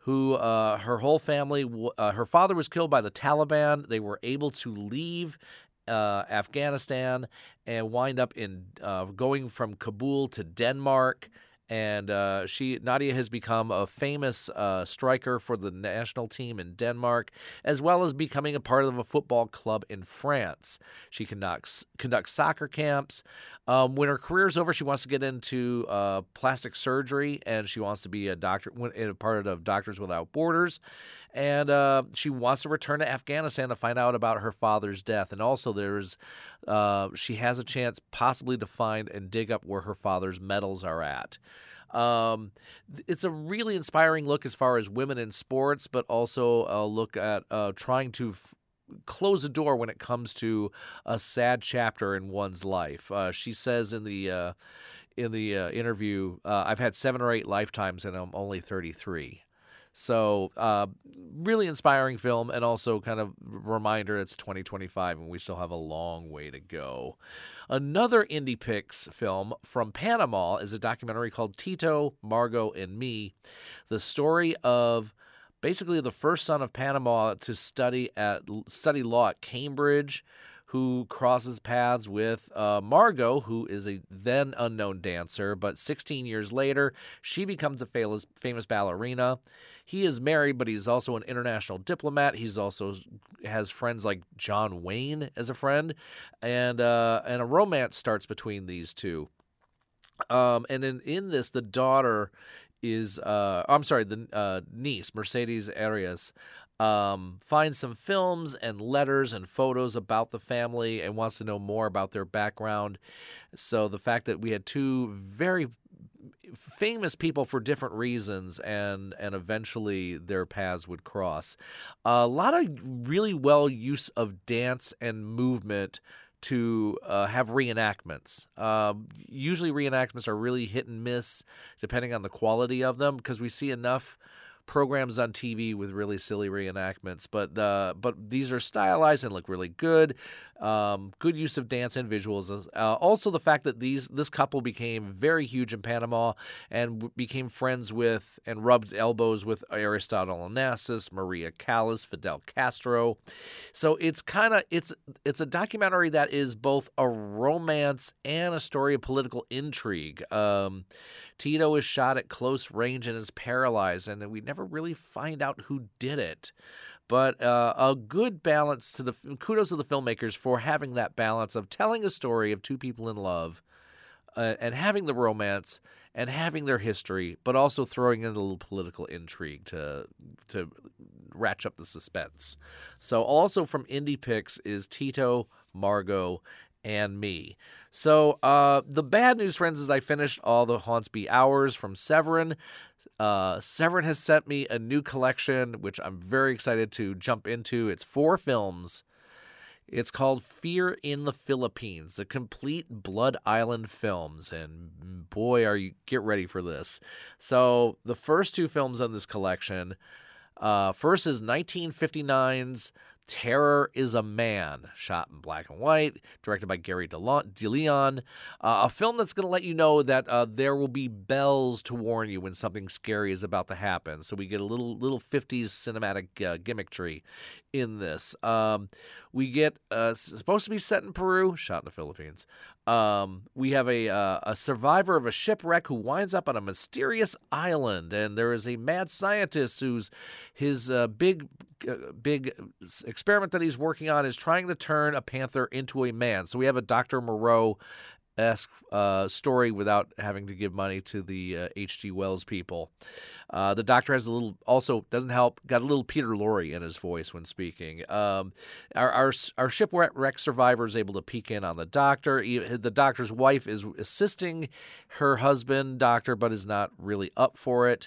who uh, her whole family, uh, her father was killed by the Taliban. They were able to leave uh, Afghanistan and wind up in uh, going from Kabul to Denmark. And uh, she, Nadia, has become a famous uh, striker for the national team in Denmark, as well as becoming a part of a football club in France. She conducts conducts soccer camps. Um, when her career is over, she wants to get into uh, plastic surgery, and she wants to be a doctor, a part of Doctors Without Borders. And uh, she wants to return to Afghanistan to find out about her father's death. And also, there's uh, she has a chance possibly to find and dig up where her father's medals are at. Um, it's a really inspiring look as far as women in sports, but also a look at uh, trying to f- close a door when it comes to a sad chapter in one's life. Uh, she says in the uh, in the uh, interview, uh, "I've had seven or eight lifetimes, and I'm only thirty-three." So, uh, really inspiring film, and also kind of reminder it's twenty twenty-five and we still have a long way to go. Another Indie Pix film from Panama is a documentary called Tito, Margot, and Me, the story of basically the first son of Panama to study at study law at Cambridge, who crosses paths with uh, Margot, who is a then unknown dancer, but sixteen years later, she becomes a famous, famous ballerina. He is married, but he's also an international diplomat. He's also has friends like John Wayne as a friend, and uh, and a romance starts between these two. Um, and in, in this, the daughter is, uh, I'm sorry, the uh, niece, Mercedes Arias, Um, finds some films and letters and photos about the family and wants to know more about their background. So the fact that we had two very famous people for different reasons, and and eventually their paths would cross. A lot of really well use of dance and movement to uh, have reenactments. Um, usually reenactments are really hit and miss depending on the quality of them, because we see enough programs on T V with really silly reenactments, but uh, but these are stylized and look really good. Um, good use of dance and visuals. Uh, also, the fact that these this couple became very huge in Panama and w- became friends with and rubbed elbows with Aristotle Onassis, Maria Callas, Fidel Castro. So it's kind of it's it's a documentary that is both a romance and a story of political intrigue. Um, Tito is shot at close range and is paralyzed, and we never really find out who did it. But uh, a good balance to the kudos to the filmmakers for having that balance of telling a story of two people in love uh, and having the romance and having their history, but also throwing in a little political intrigue to to ratchet up the suspense. So also from Indie Pix is Tito, Margot, and Me. So uh, the bad news, friends, is I finished all the Hornsby Hours from Severin. Uh, Severin has sent me a new collection, which I'm very excited to jump into. It's four films. It's called Fear in the Philippines, the complete Blood Island films. And boy, are you get ready for this. So the first two films on this collection, uh, first is nineteen fifty-nine's Terror is a Man, shot in black and white, directed by Gary DeLeon. Uh, a film that's going to let you know that uh, there will be bells to warn you when something scary is about to happen. So we get a little little fifties cinematic uh, gimmickry in this. Um, we get uh, supposed to be set in Peru, shot in the Philippines. Um, we have a uh, a survivor of a shipwreck who winds up on a mysterious island, and there is a mad scientist who's his uh, big uh, big experiment that he's working on is trying to turn a panther into a man. So we have a Doctor Moreau-esque uh, story without having to give money to the uh, H G Wells people. Uh, the doctor has a little, also doesn't help, got a little Peter Lorre in his voice when speaking. Um, our, our our shipwreck survivor is able to peek in on the doctor. He, the doctor's wife is assisting her husband, doctor, but is not really up for it.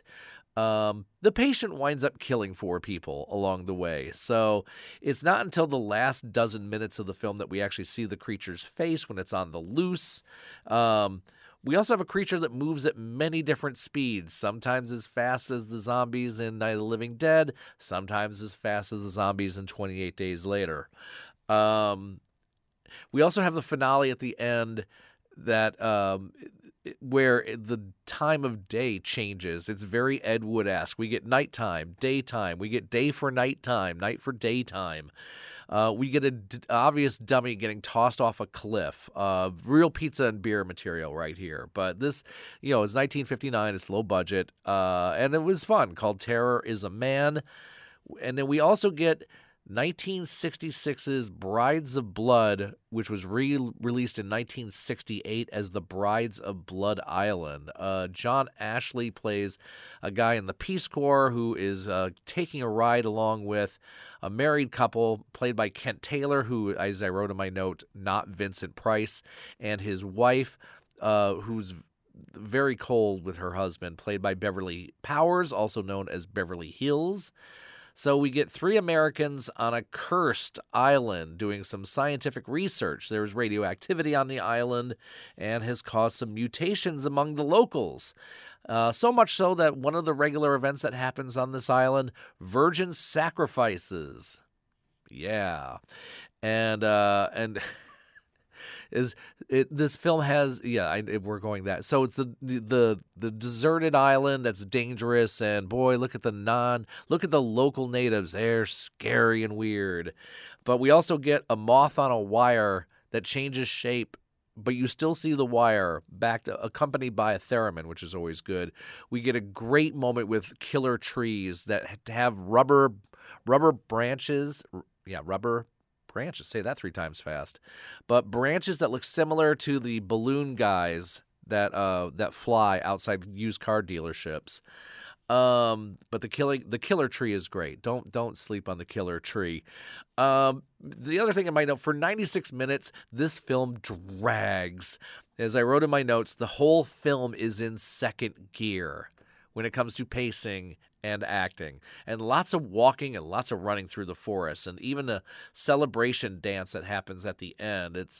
Um, the patient winds up killing four people along the way. So it's not until the last dozen minutes of the film that we actually see the creature's face when it's on the loose. Um, we also have a creature that moves at many different speeds, sometimes as fast as the zombies in Night of the Living Dead, sometimes as fast as the zombies in twenty-eight Days Later. Um, we also have the finale at the end that um, where the time of day changes. It's very Ed Wood-esque. We get nighttime, daytime. We get day for nighttime, night for daytime. Uh, we get an d- obvious dummy getting tossed off a cliff. Uh, real pizza and beer material right here. But this, you know, it's nineteen fifty-nine. It's low budget. Uh, and it was fun, called Terror is a Man. And then we also get nineteen sixty-six's Brides of Blood, which was re-released in nineteen sixty-eight as The Brides of Blood Island. Uh, John Ashley plays a guy in the Peace Corps who is uh, taking a ride along with a married couple played by Kent Taylor, who, as I wrote in my note, not Vincent Price, and his wife, uh, who's very cold with her husband, played by Beverly Powers, also known as Beverly Hills. So we get three Americans on a cursed island doing some scientific research. There's radioactivity on the island and has caused some mutations among the locals. Uh, so much so that one of the regular events that happens on this island, virgin sacrifices. Yeah. And, uh, and... Is it? This film has yeah. I, it, we're going that. So it's the the the deserted island that's dangerous, and boy, look at the non. Look at the local natives. They're scary and weird. But we also get a moth on a wire that changes shape, but you still see the wire backed accompanied by a theremin, which is always good. We get a great moment with killer trees that have rubber rubber branches. Yeah, rubber. branches. Say that three times fast. But branches that look similar to the balloon guys that uh, that fly outside used car dealerships. Um, but the killing the killer tree is great. Don't don't sleep on the killer tree. Um, the other thing I might note, for ninety-six minutes, this film drags. As I wrote in my notes, the whole film is in second gear when it comes to pacing and acting, and lots of walking and lots of running through the forest, and even a celebration dance that happens at the end. It's,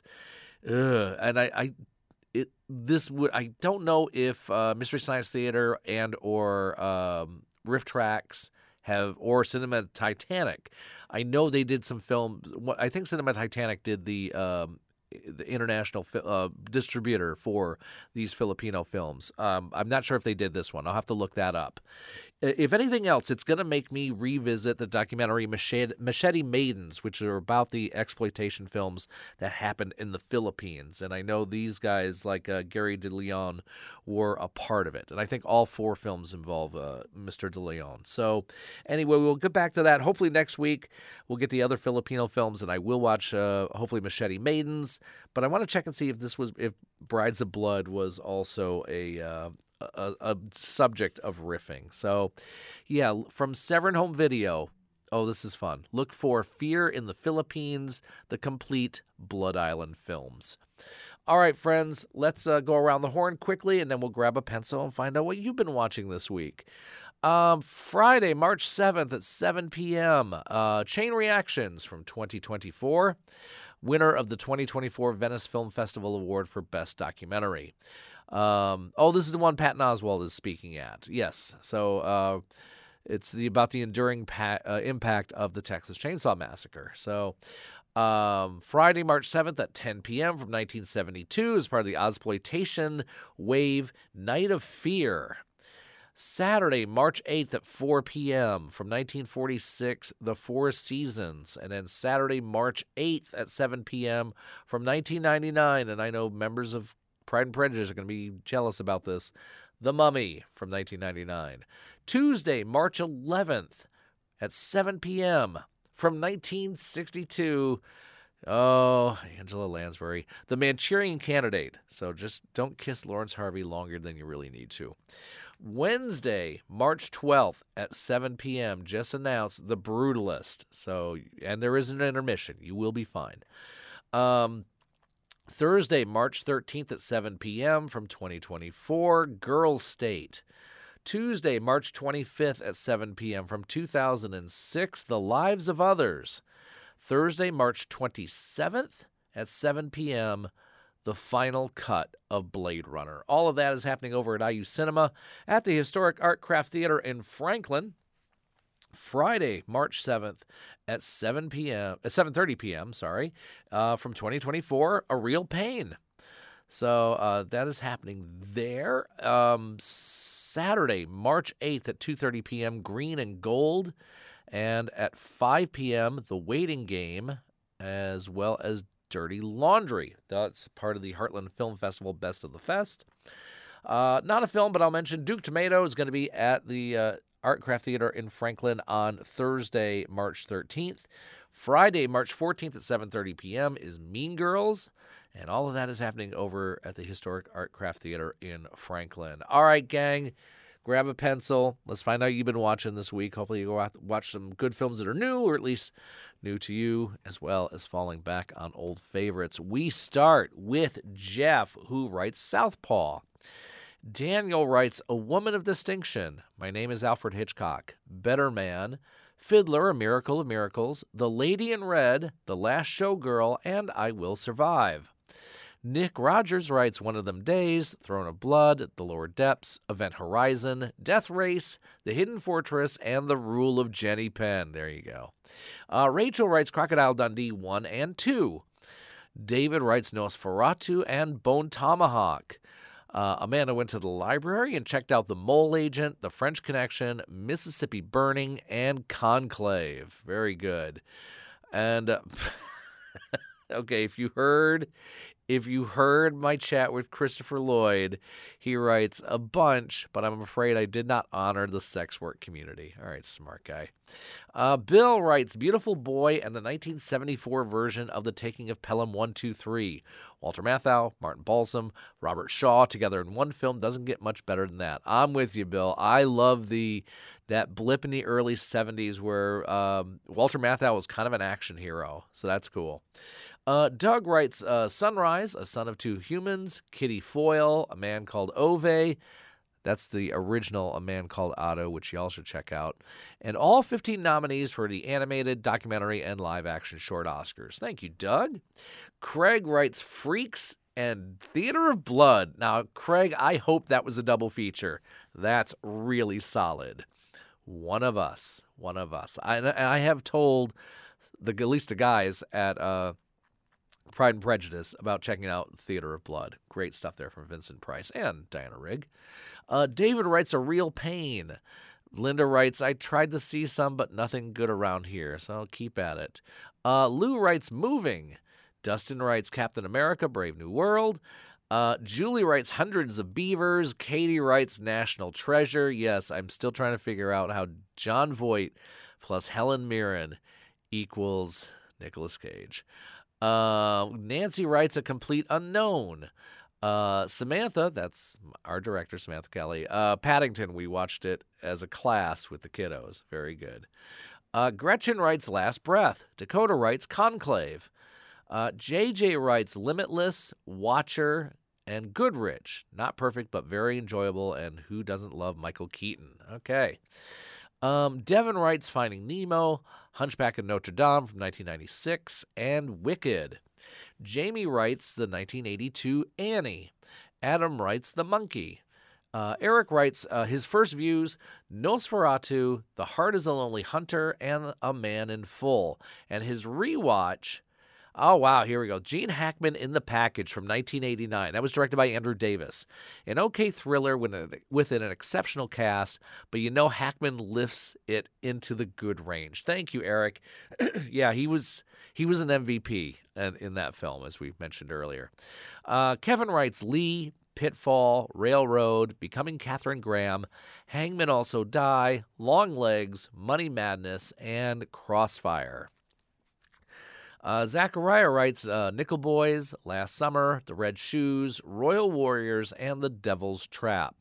ugh. and I, I, it this would I don't know if uh, Mystery Science Theater and or um, Riff Tracks have or Cinema Titanic. I know they did some films. I think Cinema Titanic did the. Um, the international uh, distributor for these Filipino films. Um, I'm not sure if they did this one. I'll have to look that up. If anything else, it's going to make me revisit the documentary Machete, Machete Maidens, which are about the exploitation films that happened in the Philippines. And I know these guys, like uh, Gary De Leon, were a part of it. And I think all four films involve uh, Mister De Leon. So anyway, we'll get back to that. Hopefully next week we'll get the other Filipino films, and I will watch, uh, hopefully, Machete Maidens. But I want to check and see if this was, if Brides of Blood was also a... Uh, A, a subject of riffing. So, yeah, from Severn Home Video. Oh, this is fun. Look for Fear in the Philippines, the complete Blood Island films. All right, friends, let's uh, go around the horn quickly, and then we'll grab a pencil and find out what you've been watching this week. Um, Friday, March seventh at seven p.m., uh, Chain Reactions from twenty twenty-four, winner of the twenty twenty-four Venice Film Festival Award for Best Documentary. Um, oh, this is the one Patton Oswalt is speaking at. Yes. So uh, it's the about the enduring pa- uh, impact of the Texas Chainsaw Massacre. So um, Friday, March seventh at ten p.m. from nineteen seventy-two is part of the Ozploitation Wave Night of Fear. Saturday, March eighth at four p.m. from nineteen forty-six, The Four Seasons. And then Saturday, March eighth at seven p.m. from nineteen ninety-nine. And I know members of Pride and Prejudice are going to be jealous about this. The Mummy from nineteen ninety-nine. Tuesday, March eleventh at seven p.m. from nineteen sixty-two. Oh, Angela Lansbury. The Manchurian Candidate. So just don't kiss Lawrence Harvey longer than you really need to. Wednesday, March twelfth at seven p.m. just announced The Brutalist. So, and there is an intermission. You will be fine. Um... Thursday, March thirteenth at seven p.m. from twenty twenty-four, Girls State. Tuesday, March twenty-fifth at seven p.m. from two thousand six, The Lives of Others. Thursday, March twenty-seventh at seven p.m., The Final Cut of Blade Runner. All of that is happening over at I U Cinema at the Historic Art Craft Theater in Franklin. Friday, March seventh at seven p.m. at seven thirty p.m. Sorry, uh, from twenty twenty-four, A Real Pain. So uh, that is happening there. Um, Saturday, March eighth at two thirty p.m., Green and Gold. And at five p.m., The Waiting Game, as well as Dirty Laundry. That's part of the Heartland Film Festival Best of the Fest. Uh, not a film, but I'll mention Duke Tomato is going to be at the uh, Art Craft Theater in Franklin on Thursday, March thirteenth. Friday, March fourteenth at seven thirty p.m. is Mean Girls, and all of that is happening over at the Historic Art Craft Theater in Franklin. All right, gang, grab a pencil. Let's find out you've been watching this week. Hopefully you go out watch some good films that are new, or at least new to you, as well as falling back on old favorites. We start with Jeff, who writes Southpaw. Daniel writes, A Woman of Distinction. My name is Alfred Hitchcock. Better Man. Fiddler, A Miracle of Miracles, The Lady in Red, The Last Showgirl, and I Will Survive. Nick Rogers writes One of Them Days, Throne of Blood, The Lower Depths, Event Horizon, Death Race, The Hidden Fortress, and The Rule of Jenny Penn. There you go. Uh, Rachel writes Crocodile Dundee one and two. David writes Nosferatu and Bone Tomahawk. Uh, Amanda went to the library and checked out The Mole Agent, The French Connection, Mississippi Burning, and Conclave. Very good. And, uh, okay, if you heard... If you heard my chat with Christopher Lloyd, he writes a bunch, but I'm afraid I did not honor the sex work community. All right, smart guy. Uh, Bill writes, Beautiful Boy and the nineteen seventy-four version of The Taking of Pelham one two three. Walter Matthau, Martin Balsam, Robert Shaw together in one film doesn't get much better than that. I'm with you, Bill. I love the that blip in the early seventies where um, Walter Matthau was kind of an action hero, so that's cool. Uh, Doug writes, uh, Sunrise, A Son of Two Humans, Kitty Foyle, A Man Called Ove. That's the original A Man Called Otto, which y'all should check out. And all fifteen nominees for the animated, documentary, and live-action short Oscars. Thank you, Doug. Craig writes, Freaks and Theater of Blood. Now, Craig, I hope that was a double feature. That's really solid. One of us. One of us. I, I have told the at least the guys at... Uh, Pride and Prejudice about checking out Theater of Blood. Great stuff there from Vincent Price and Diana Rigg. Uh, David writes A Real Pain. Linda writes, I tried to see some, but nothing good around here, so I'll keep at it. Uh, Lou writes Moving. Dustin writes Captain America, Brave New World. Uh, Julie writes Hundreds of Beavers. Katie writes National Treasure. Yes, I'm still trying to figure out how John Voight plus Helen Mirren equals Nicolas Cage. Uh, Nancy writes A Complete Unknown. Uh, Samantha, that's our director, Samantha Kelly. Uh, Paddington, we watched it as a class with the kiddos. Very good. Uh, Gretchen writes Last Breath. Dakota writes Conclave. Uh, J J writes Limitless, Watcher, and Goodrich. Not perfect, but very enjoyable. And who doesn't love Michael Keaton? Okay. Um, Devin writes Finding Nemo, Hunchback of Notre Dame from nineteen ninety-six, and Wicked. Jamie writes the nineteen eighty-two Annie. Adam writes The Monkey. Uh, Eric writes uh, his first views, Nosferatu, The Heart is a Lonely Hunter, and A Man in Full. And his rewatch, oh, wow, here we go. Gene Hackman in the Package from nineteen eighty-nine. That was directed by Andrew Davis. An okay thriller with an, with an exceptional cast, but you know Hackman lifts it into the good range. Thank you, Eric. Yeah, he was he was an M V P in, in that film, as we mentioned earlier. Uh, Kevin writes Lee, Pitfall, Railroad, Becoming Katharine Graham, Hangmen Also Die, Long Legs, Money Madness, and Crossfire. Uh, Zachariah writes uh, Nickel Boys, Last Summer, The Red Shoes, Royal Warriors, and The Devil's Trap.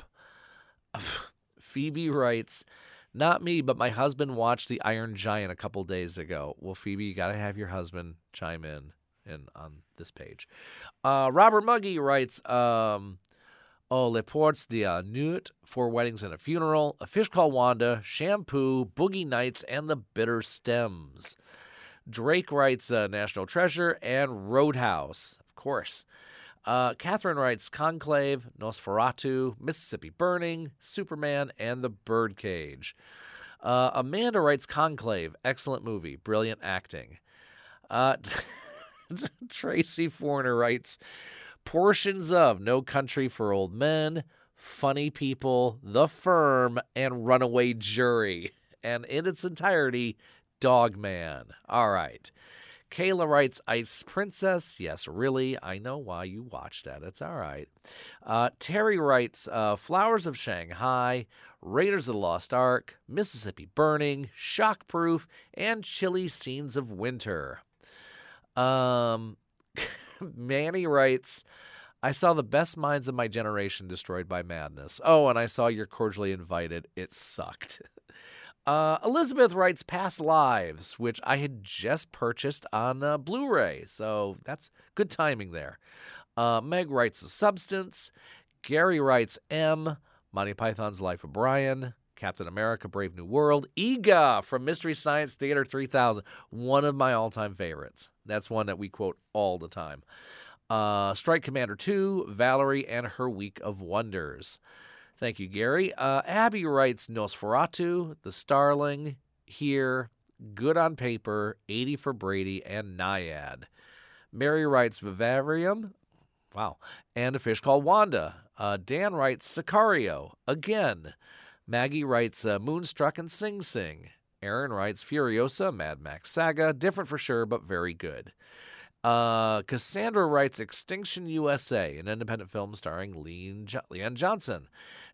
Phoebe writes, not me, but my husband watched The Iron Giant a couple days ago. Well, Phoebe, you got to have your husband chime in, in on this page. Uh, Robert Muggy writes, um, Oh, Les Portes de Nuit, Four Weddings and a Funeral, A Fish Called Wanda, Shampoo, Boogie Nights, and The Bitter Stems. Drake writes uh, National Treasure and Roadhouse, of course. Uh, Catherine writes Conclave, Nosferatu, Mississippi Burning, Superman, and The Birdcage. Uh, Amanda writes Conclave, excellent movie, brilliant acting. Uh, Tracy Forner writes portions of No Country for Old Men, Funny People, The Firm, and Runaway Jury. And in its entirety, Dogman. All right. Kayla writes Ice Princess. Yes, really. I know why you watched that. It's all right. Uh, Terry writes uh, Flowers of Shanghai, Raiders of the Lost Ark, Mississippi Burning, Shockproof, and Chilly Scenes of Winter. Um, Manny writes, I saw the best minds of my generation destroyed by madness. Oh, and I saw You're Cordially Invited. It sucked. Uh, Elizabeth writes Past Lives, which I had just purchased on uh, Blu-ray, so that's good timing there. Uh, Meg writes The Substance. Gary writes M, Monty Python's Life of Brian, Captain America, Brave New World, Ega from Mystery Science Theater three thousand, one of my all-time favorites. That's one that we quote all the time. Uh, Strike Commander two, Valerie and Her Week of Wonders. Thank you, Gary. Uh, Abby writes Nosferatu, The Starling, Here, Good on Paper, eighty for Brady, and Naiad. Mary writes Vivarium, wow, and A Fish Called Wanda. Uh, Dan writes Sicario, again. Maggie writes uh, Moonstruck and Sing Sing. Aaron writes Furiosa, Mad Max Saga, different for sure, but very good. Uh, Cassandra writes Extinction U S A, an independent film starring Leanne, jo- Leanne Johnson.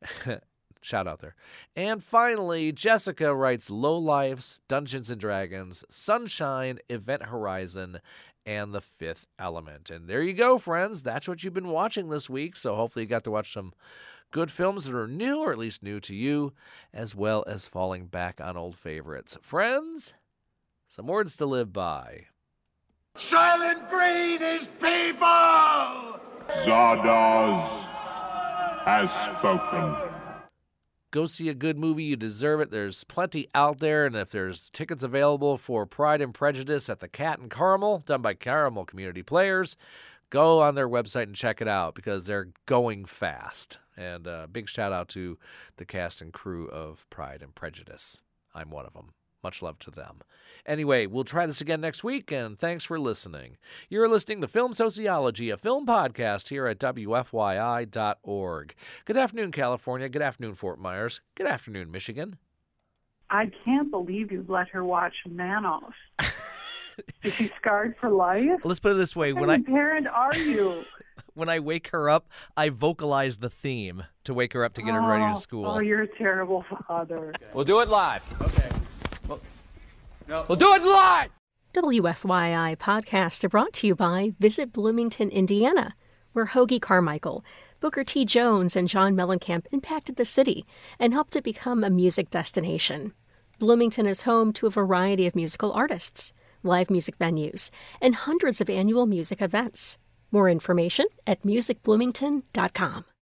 Shout out there. And finally, Jessica writes Low Lives, Dungeons and Dragons, Sunshine, Event Horizon, and The Fifth Element. And there you go, friends. That's what you've been watching this week. So hopefully you got to watch some good films that are new, or at least new to you, as well as falling back on old favorites. Friends, some words to live by. Silent breed is people! Zardoz has spoken. Go see a good movie. You deserve it. There's plenty out there, and if there's tickets available for Pride and Prejudice at the Cat and Caramel, done by Caramel Community Players, go on their website and check it out because they're going fast. And a uh, big shout out to the cast and crew of Pride and Prejudice. I'm one of them. Much love to them. Anyway, we'll try this again next week, and thanks for listening. You're listening to Film Sociology, a film podcast here at W F Y I dot org. Good afternoon, California. Good afternoon, Fort Myers. Good afternoon, Michigan. I can't believe you let her watch Manos. Is she scarred for life? Let's put it this way. What when kind of parent are you? When I wake her up, I vocalize the theme to wake her up to get her ready to school. Oh, you're a terrible father. We'll do it live. Okay. Well, no. We'll do it live! W F Y I podcasts are brought to you by Visit Bloomington, Indiana, where Hoagie Carmichael, Booker T. Jones, and John Mellencamp impacted the city and helped it become a music destination. Bloomington is home to a variety of musical artists, live music venues, and hundreds of annual music events. More information at music bloomington dot com.